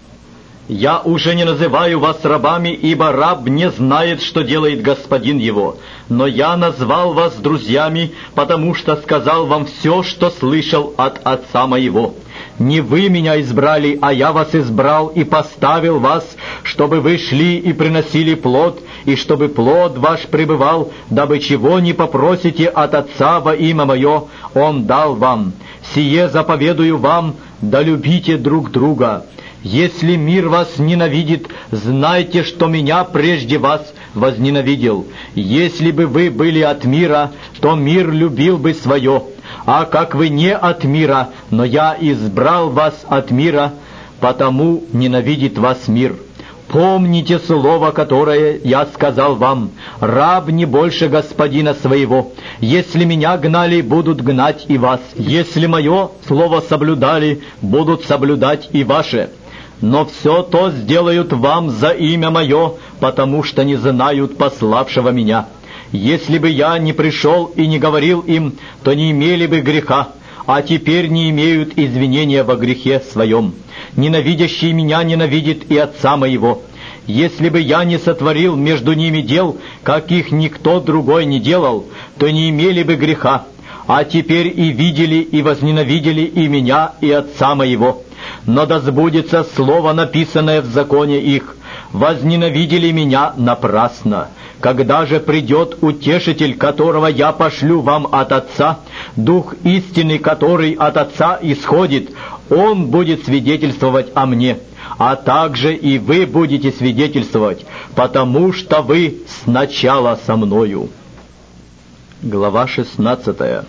Я уже не называю вас рабами, ибо раб не знает, что делает господин его. Но я назвал вас друзьями, потому что сказал вам все, что слышал от Отца моего. Не вы меня избрали, а я вас избрал и поставил вас, чтобы вы шли и приносили плод, и чтобы плод ваш пребывал, дабы чего не попросите от Отца во имя Мое, Он дал вам. Сие заповедую вам, да любите друг друга. Если мир вас ненавидит, знайте, что меня прежде вас возненавидел. Если бы вы были от мира, то мир любил бы свое. А как вы не от мира, но я избрал вас от мира, потому ненавидит вас мир. Помните слово, которое я сказал вам: раб не больше господина своего. Если меня гнали, будут гнать и вас. Если мое слово соблюдали, будут соблюдать и ваше. Но все то сделают вам за имя Мое, потому что не знают пославшего Меня. Если бы я не пришел и не говорил им, то не имели бы греха, а теперь не имеют извинения во грехе своем. Ненавидящий Меня ненавидит и Отца Моего. Если бы я не сотворил между ними дел, каких никто другой не делал, то не имели бы греха, а теперь и видели, и возненавидели и Меня, и Отца Моего. Но да сбудется слово, написанное в законе их: возненавидели Меня напрасно. Когда же придет Утешитель, которого я пошлю вам от Отца, Дух истины, который от Отца исходит, Он будет свидетельствовать о Мне. а также и вы будете свидетельствовать, потому что вы сначала со мною». Глава шестнадцатая.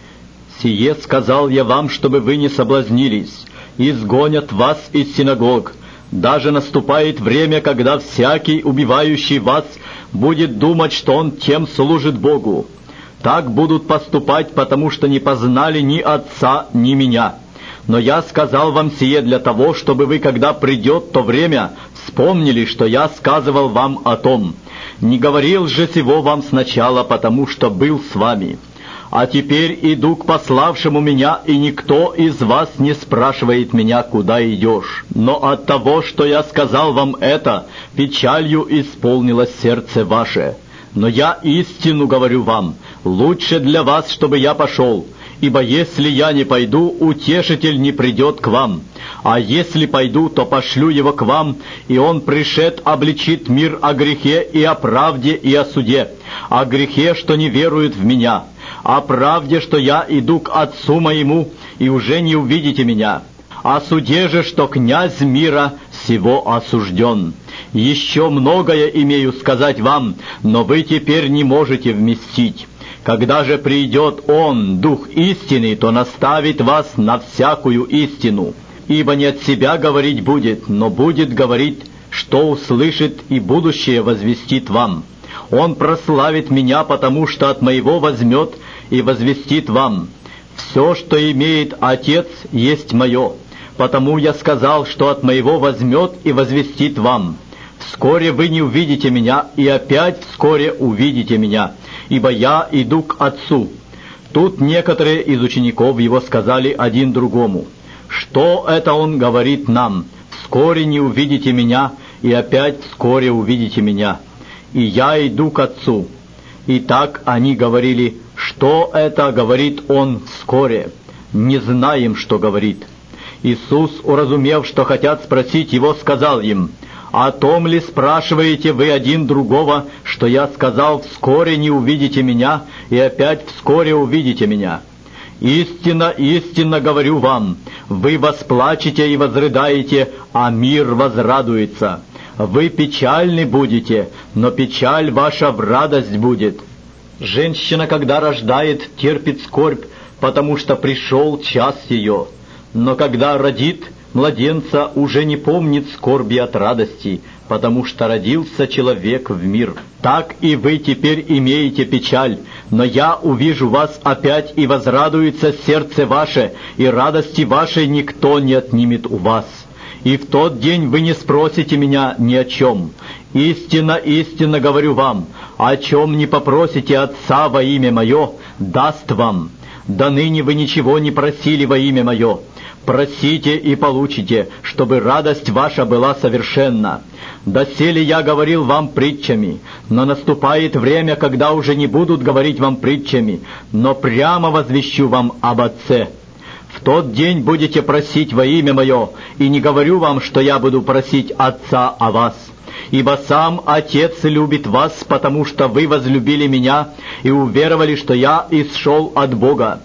«Сие сказал я вам, чтобы вы не соблазнились. Изгонят вас из синагог. Даже наступает время, когда всякий, убивающий вас, будет думать, что он тем служит Богу. Так будут поступать, потому что не познали ни Отца, ни Меня. Но я сказал вам сие для того, чтобы вы, когда придет то время, вспомнили, что я сказывал вам о том. Не говорил же сего вам сначала, потому что был с вами. А теперь иду к пославшему меня, и никто из вас не спрашивает меня, куда идешь. Но от того, что я сказал вам это, печалью исполнилось сердце ваше. Но я истину говорю вам, лучше для вас, чтобы я пошел. Ибо если я не пойду, утешитель не придет к вам. А если пойду, то пошлю его к вам, и он пришед обличит мир о грехе и о правде и о суде. О грехе, что не веруют в меня, о правде, что я иду к Отцу моему, и уже не увидите меня. О суде же, что князь мира сего осужден. Еще многое имею сказать вам, но вы теперь не можете вместить. Когда же придет Он, Дух истины, то наставит вас на всякую истину. Ибо не от себя говорить будет, но будет говорить, что услышит, и будущее возвестит вам. Он прославит меня, потому что от моего возьмет и возвестит вам. Все, что имеет Отец, есть мое. Потому я сказал, что от моего возьмет и возвестит вам. Вскоре вы не увидите меня, и опять вскоре увидите меня, ибо я иду к Отцу». Тут некоторые из учеников его сказали один другому: «Что это он говорит нам? Вскоре не увидите меня, и опять вскоре увидите меня. И я иду к Отцу». И так они говорили: «Что это говорит он вскоре? Не знаем, что говорит». Иисус, уразумев, что хотят спросить его, сказал им: «О том ли спрашиваете вы один другого, что я сказал, вскоре не увидите меня, и опять вскоре увидите меня? Истинно, истинно говорю вам, вы восплачете и возрыдаете, а мир возрадуется. Вы печальны будете, но печаль ваша в радость будет. Женщина, когда рождает, терпит скорбь, потому что пришел час ее. Но когда родит младенца, уже не помнит скорби от радости, потому что родился человек в мир. Так и вы теперь имеете печаль, но я увижу вас опять, и возрадуется сердце ваше, и радости вашей никто не отнимет у вас. И в тот день вы не спросите меня ни о чем. Истинно, истинно говорю вам, о чем не попросите Отца во имя Мое, даст вам. До ныне вы ничего не просили во имя Мое. Просите и получите, чтобы радость ваша была совершенна. Доселе я говорил вам притчами, но наступает время, когда уже не будут говорить вам притчами, но прямо возвещу вам об Отце. В тот день будете просить во имя Мое, и не говорю вам, что я буду просить Отца о вас. Ибо сам Отец любит вас, потому что вы возлюбили Меня и уверовали, что я исшел от Бога.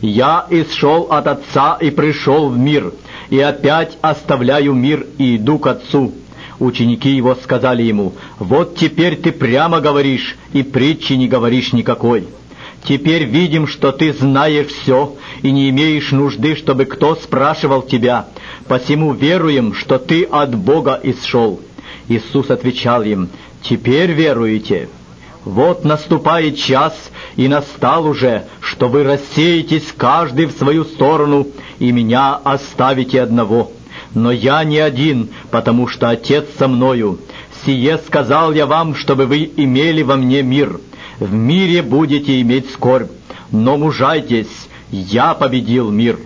Я исшел от Отца и пришел в мир, и опять оставляю мир и иду к Отцу». Ученики Его сказали Ему: «Вот теперь Ты прямо говоришь, и притчи не говоришь никакой. Теперь видим, что Ты знаешь все, и не имеешь нужды, чтобы кто спрашивал Тебя. Посему веруем, что Ты от Бога исшел». Иисус отвечал им: «Теперь веруете? Вот наступает час, и настал уже, что вы рассеетесь каждый в свою сторону, и Меня оставите одного. Но я не один, потому что Отец со мною. Сие сказал я вам, чтобы вы имели во Мне мир. В мире будете иметь скорбь, но мужайтесь, я победил мир».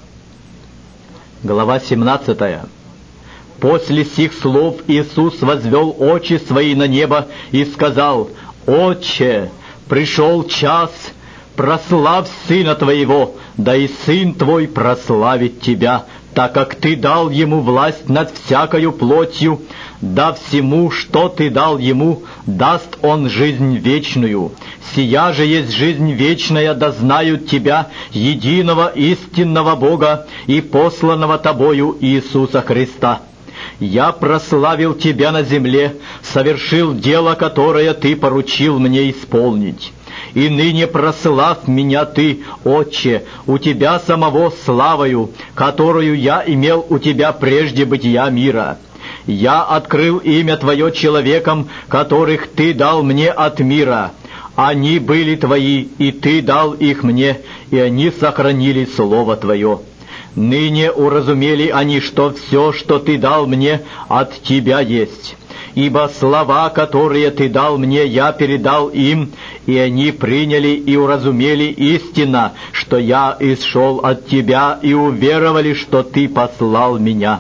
Глава семнадцатая. После сих слов Иисус возвел очи свои на небо и сказал: «Отче, пришел час, прославь Сына Твоего, да и Сын Твой прославит Тебя, так как Ты дал Ему власть над всякою плотью, да всему, что Ты дал Ему, даст Он жизнь вечную. Сия же есть жизнь вечная, да знают Тебя, единого истинного Бога и посланного Тобою Иисуса Христа». я прославил Тебя на земле, совершил дело, которое Ты поручил мне исполнить. И ныне прославь меня Ты, Отче, у Тебя самого славою, которую я имел у Тебя прежде бытия мира. Я открыл имя Твое человекам, которых Ты дал мне от мира. Они были Твои, и Ты дал их мне, и они сохранили Слово Твое. Ныне уразумели они, что все, что Ты дал мне, от Тебя есть. Ибо слова, которые Ты дал мне, я передал им, и они приняли и уразумели истинно, что я исшел от Тебя, и уверовали, что Ты послал меня.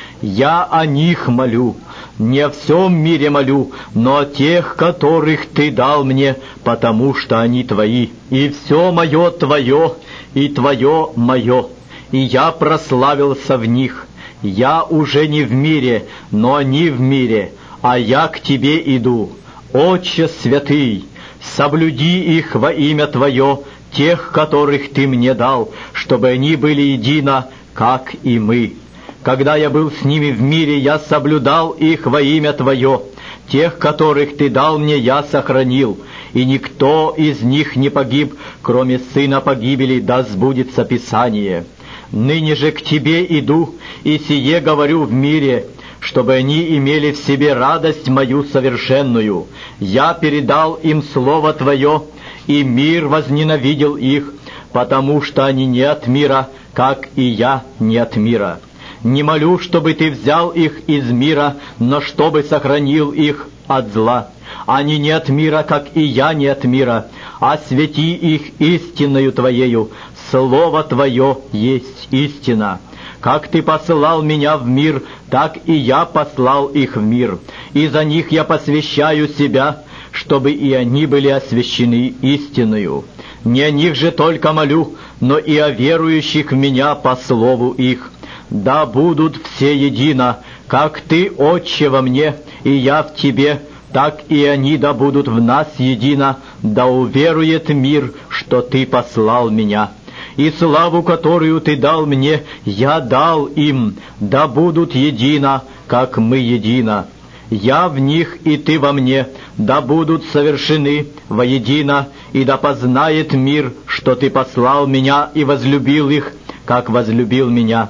Я о них молю, не о всем мире молю, но о тех, которых Ты дал мне, потому что они Твои. И все мое Твое, и Твое мое, и я прославился в них. Я уже не в мире, но они в мире, а я к Тебе иду. Отче святый, соблюди их во имя Твое, тех, которых Ты мне дал, чтобы они были едино, как и мы. Когда я был с ними в мире, я соблюдал их во имя Твое. Тех, которых Ты дал мне, я сохранил, и никто из них не погиб, кроме сына погибели, да сбудется Писание. Ныне же к Тебе иду, и сие говорю в мире, чтобы они имели в себе радость мою совершенную. Я передал им Слово Твое, и мир возненавидел их, потому что они не от мира, как и я не от мира. Не молю, чтобы Ты взял их из мира, но чтобы сохранил их от зла. Они не от мира, как и я не от мира. Освети их истинною Твоею. Слово Твое есть истина. Как Ты послал меня в мир, так и я послал их в мир. И за них я посвящаю себя, чтобы и они были освящены истиною. Не о них же только молю, но и о верующих в меня по слову их. Да будут все едино, как Ты, Отче, во мне, и я в Тебе, так и они да будут в нас едино, да уверует мир, что Ты послал меня. И славу, которую Ты дал мне, я дал им, да будут едино, как мы едино. Я в них, и Ты во мне, да будут совершены воедино, и да познает мир, что Ты послал меня и возлюбил их, как возлюбил меня.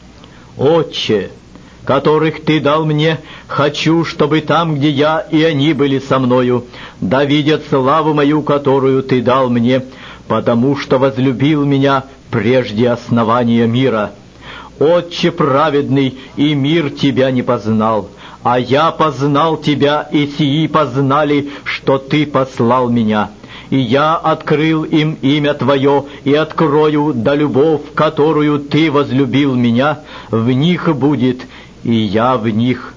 Отче, которых Ты дал мне, хочу, чтобы там, где я, и они были со мною, да видят славу мою, которую Ты дал мне, потому что возлюбил меня прежде основания мира. Отче праведный, и мир Тебя не познал, а я познал Тебя, и сии познали, что Ты послал меня. И я открыл им имя Твое, и открою, да любовь, которую Ты возлюбил меня, в них будет, и я в них».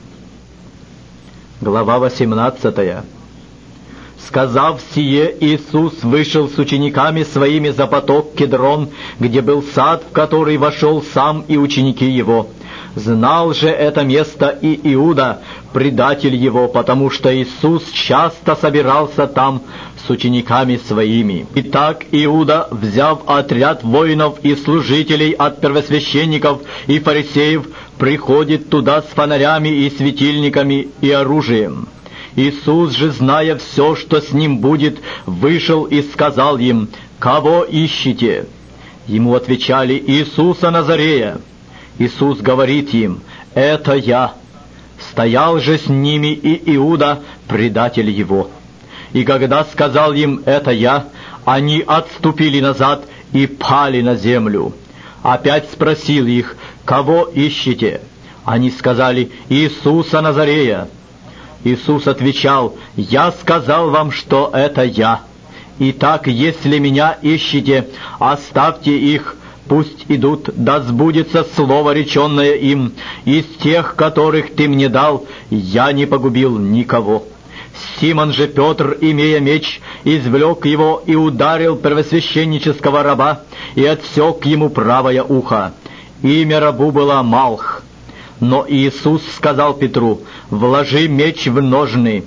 Глава восемнадцатая. Сказав сие, Иисус вышел с учениками своими за поток Кедрон, где был сад, в который вошел сам и ученики его. Знал же это место и Иуда, предатель его, потому что Иисус часто собирался там с учениками своими. Итак, Иуда, взяв отряд воинов и служителей от первосвященников и фарисеев, приходит туда с фонарями и светильниками и оружием. Иисус же, зная все, что с ним будет, вышел и сказал им: «Кого ищете?» Ему отвечали: «Иисуса Назарея». Иисус говорит им: «Это я». Стоял же с ними и Иуда, предатель его. И когда сказал им: «Это я», они отступили назад и пали на землю. Опять спросил их: «Кого ищете?» Они сказали: «Иисуса Назарея». Иисус отвечал: «Я сказал вам, что это я. Итак, если меня ищете, оставьте их, пусть идут, да сбудется слово, реченное им. Из тех, которых Ты мне дал, я не погубил никого». Симон же Петр, имея меч, извлек его и ударил первосвященнического раба, и отсек ему правое ухо. Имя рабу было Малх. Но Иисус сказал Петру: «Вложи меч в ножны».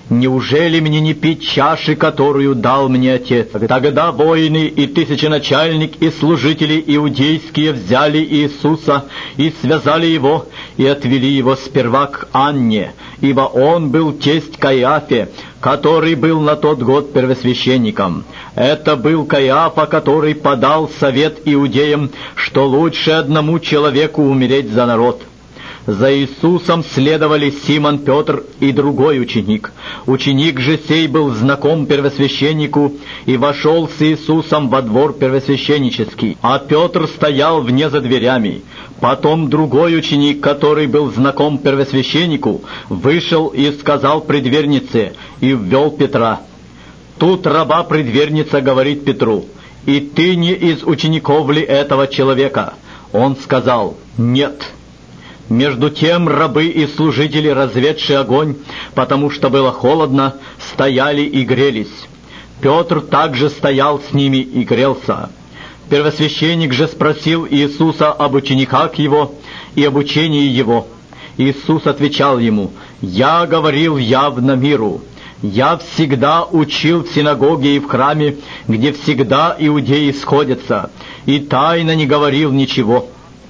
неужели мне не пить чаши, которую дал мне Отец?» Тогда воины и тысяченачальник и служители иудейские взяли Иисуса и связали его, и отвели его сперва к Анне, ибо он был тесть Каиафе, который был на тот год первосвященником. Это был Каиафа, который подал совет иудеям, что лучше одному человеку умереть за народ. За Иисусом следовали Симон Петр и другой ученик. Ученик же сей был знаком первосвященнику и вошел с Иисусом во двор первосвященнический, а Петр стоял вне за дверями. Потом другой ученик, который был знаком первосвященнику, вышел и сказал предвернице, и ввел Петра. Тут раба предверница говорит Петру: «И ты не из учеников ли этого человека?» Он сказал: «Нет». Между тем рабы и служители, разведшие огонь, потому что было холодно, стояли и грелись. Петр также стоял с ними и грелся. Первосвященник же спросил Иисуса об учениках его и об учении его. Иисус отвечал ему: «Я говорил явно миру. Я всегда учил в синагоге и в храме, где всегда иудеи сходятся, и тайно не говорил ничего.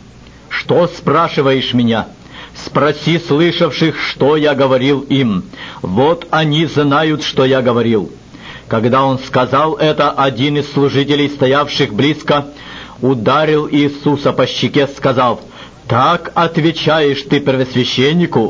Что спрашиваешь меня? Спроси слышавших, что я говорил им. Вот они знают, что я говорил». Когда он сказал это, один из служителей, стоявших близко, ударил Иисуса по щеке, сказав: «Так отвечаешь ты первосвященнику?»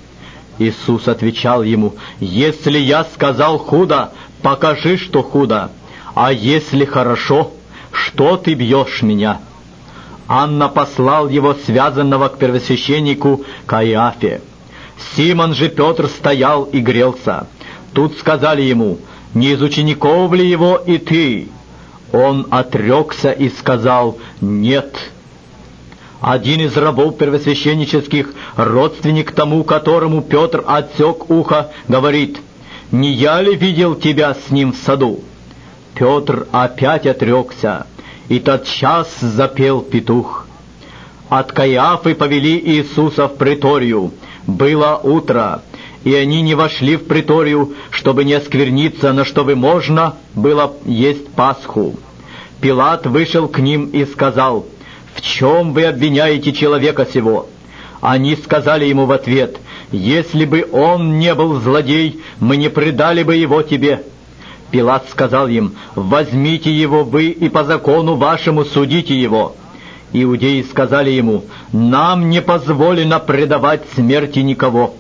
Иисус отвечал ему: «Если я сказал худо, покажи, что худо, а если хорошо, что ты бьешь меня?» Анна послал его связанного к первосвященнику Каиафе. Симон же Петр стоял и грелся. Тут сказали ему: «Не из учеников ли его и ты?» Он отрекся и сказал: «Нет». Один из рабов первосвященнических, родственник тому, которому Петр отсек ухо, говорит: «Не я ли видел тебя с ним в саду?» Петр опять отрекся, и тотчас запел петух. От Каиафы повели Иисуса в приторию. Было утро, и они не вошли в приторию, чтобы не оскверниться, но чтобы можно было есть Пасху. Пилат вышел к ним и сказал: «В чем вы обвиняете человека сего?» Они сказали ему в ответ: «Если бы он не был злодей, мы не предали бы его тебе». Пилат сказал им: «Возьмите его вы и по закону вашему судите его». Иудеи сказали ему: «Нам не позволено предавать смерти никого».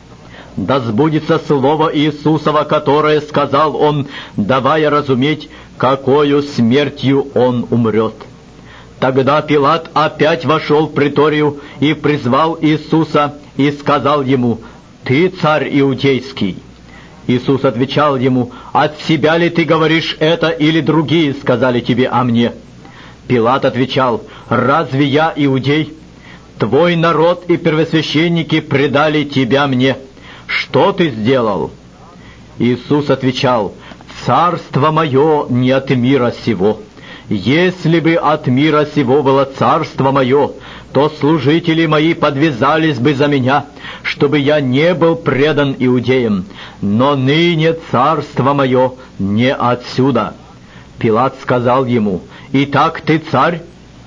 Да сбудется слово Иисусова, которое сказал он, давая разуметь, какою смертью он умрет. Тогда Пилат опять вошел в приторию и призвал Иисуса и сказал ему: «Ты царь иудейский». Иисус отвечал ему: «От себя ли ты говоришь это, или другие сказали тебе о мне?» Пилат отвечал: «Разве я иудей? Твой народ и первосвященники предали тебя мне. Что ты сделал?» Иисус отвечал: «Царство мое не от мира сего. Если бы от мира сего было царство мое, то служители мои подвязались бы за меня, чтобы я не был предан иудеям. Но ныне царство мое не отсюда». Пилат сказал ему: «Итак ты царь?»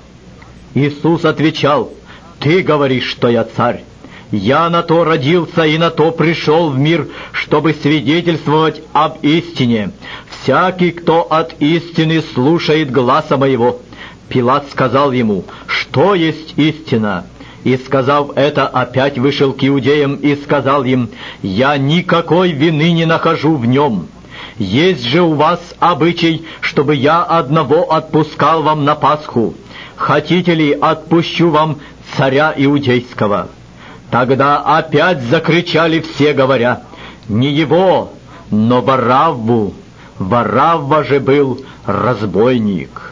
Иисус отвечал: «Ты говоришь, что я царь. Я на то родился и на то пришел в мир, чтобы свидетельствовать об истине. Всякий, кто от истины слушает гласа моего». Пилат сказал ему: «Что есть истина?» И, сказав это, опять вышел к иудеям и сказал им: «Я никакой вины не нахожу в нем. Есть же у вас обычай, чтобы я одного отпускал вам на Пасху. Хотите ли, отпущу вам царя иудейского?» Тогда опять закричали все, говоря: «Не его, но Варавву». Варавва же был разбойник.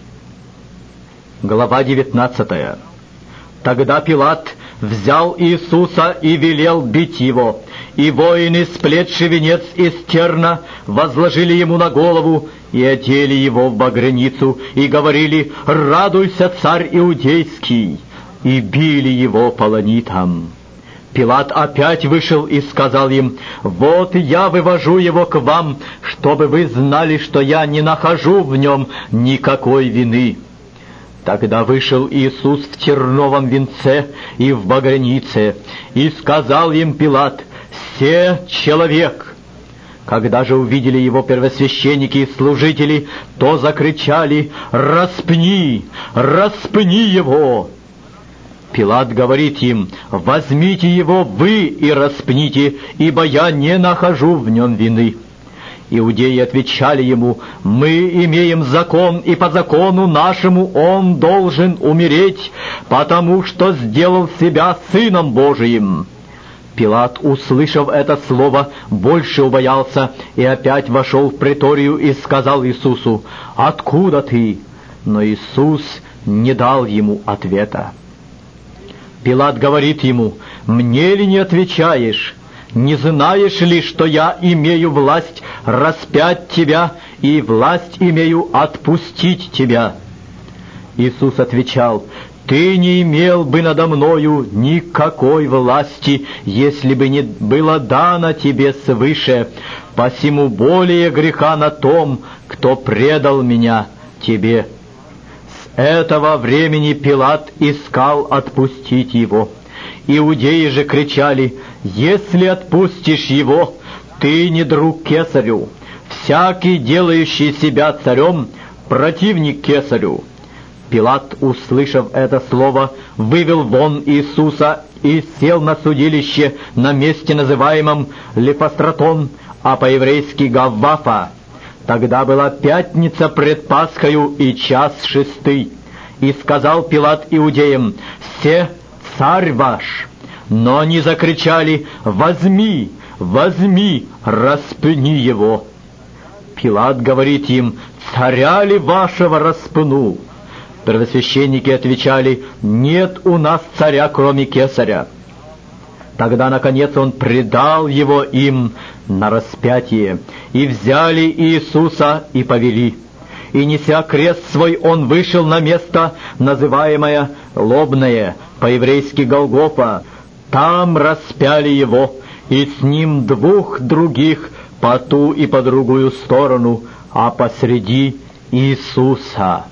Глава девятнадцатая. Тогда Пилат взял Иисуса и велел бить его, и воины, сплетши венец из терна, возложили ему на голову и одели его в багряницу, и говорили: «Радуйся, царь иудейский!» и били его полонитом. Пилат опять вышел и сказал им: «Вот я вывожу его к вам, чтобы вы знали, что я не нахожу в нем никакой вины». Тогда вышел Иисус в терновом венце и в багрянице, и сказал им Пилат: «Се человек». Когда же увидели его первосвященники и служители, то закричали: «Распни! Распни его!» Пилат говорит им: «Возьмите его вы и распните, ибо я не нахожу в нем вины». Иудеи отвечали ему: «Мы имеем закон, и по закону нашему он должен умереть, потому что сделал себя Сыном Божиим». Пилат, услышав это слово, больше убоялся и опять вошел в преторию и сказал Иисусу: «Откуда ты?» Но Иисус не дал ему ответа. Пилат говорит ему: «Мне ли не отвечаешь? Не знаешь ли, что я имею власть распять тебя и власть имею отпустить тебя?» Иисус отвечал: «Ты не имел бы надо мною никакой власти, если бы не было дано тебе свыше, посему более греха на том, кто предал меня тебе». С этого времени Пилат искал отпустить его. Иудеи же кричали: «Если отпустишь его, ты не друг кесарю. Всякий, делающий себя царем, противник кесарю». Пилат, услышав это слово, вывел вон Иисуса и сел на судилище на месте, называемом Лепостратон, а по-еврейски Гаввафа. Тогда была пятница пред Пасхою и час шестый. И сказал Пилат иудеям: «Се царь ваш». Но они закричали: «Возьми, возьми, распни его». Пилат говорит им: «Царя ли вашего распну?» Первосвященники отвечали: «Нет у нас царя, кроме кесаря». Тогда, наконец, он предал его им на распятие, и взяли Иисуса и повели. И, неся крест свой, он вышел на место, называемое Лобное, по-еврейски Голгофа. Там распяли его, и с ним двух других по ту и по другую сторону, а посреди Иисуса.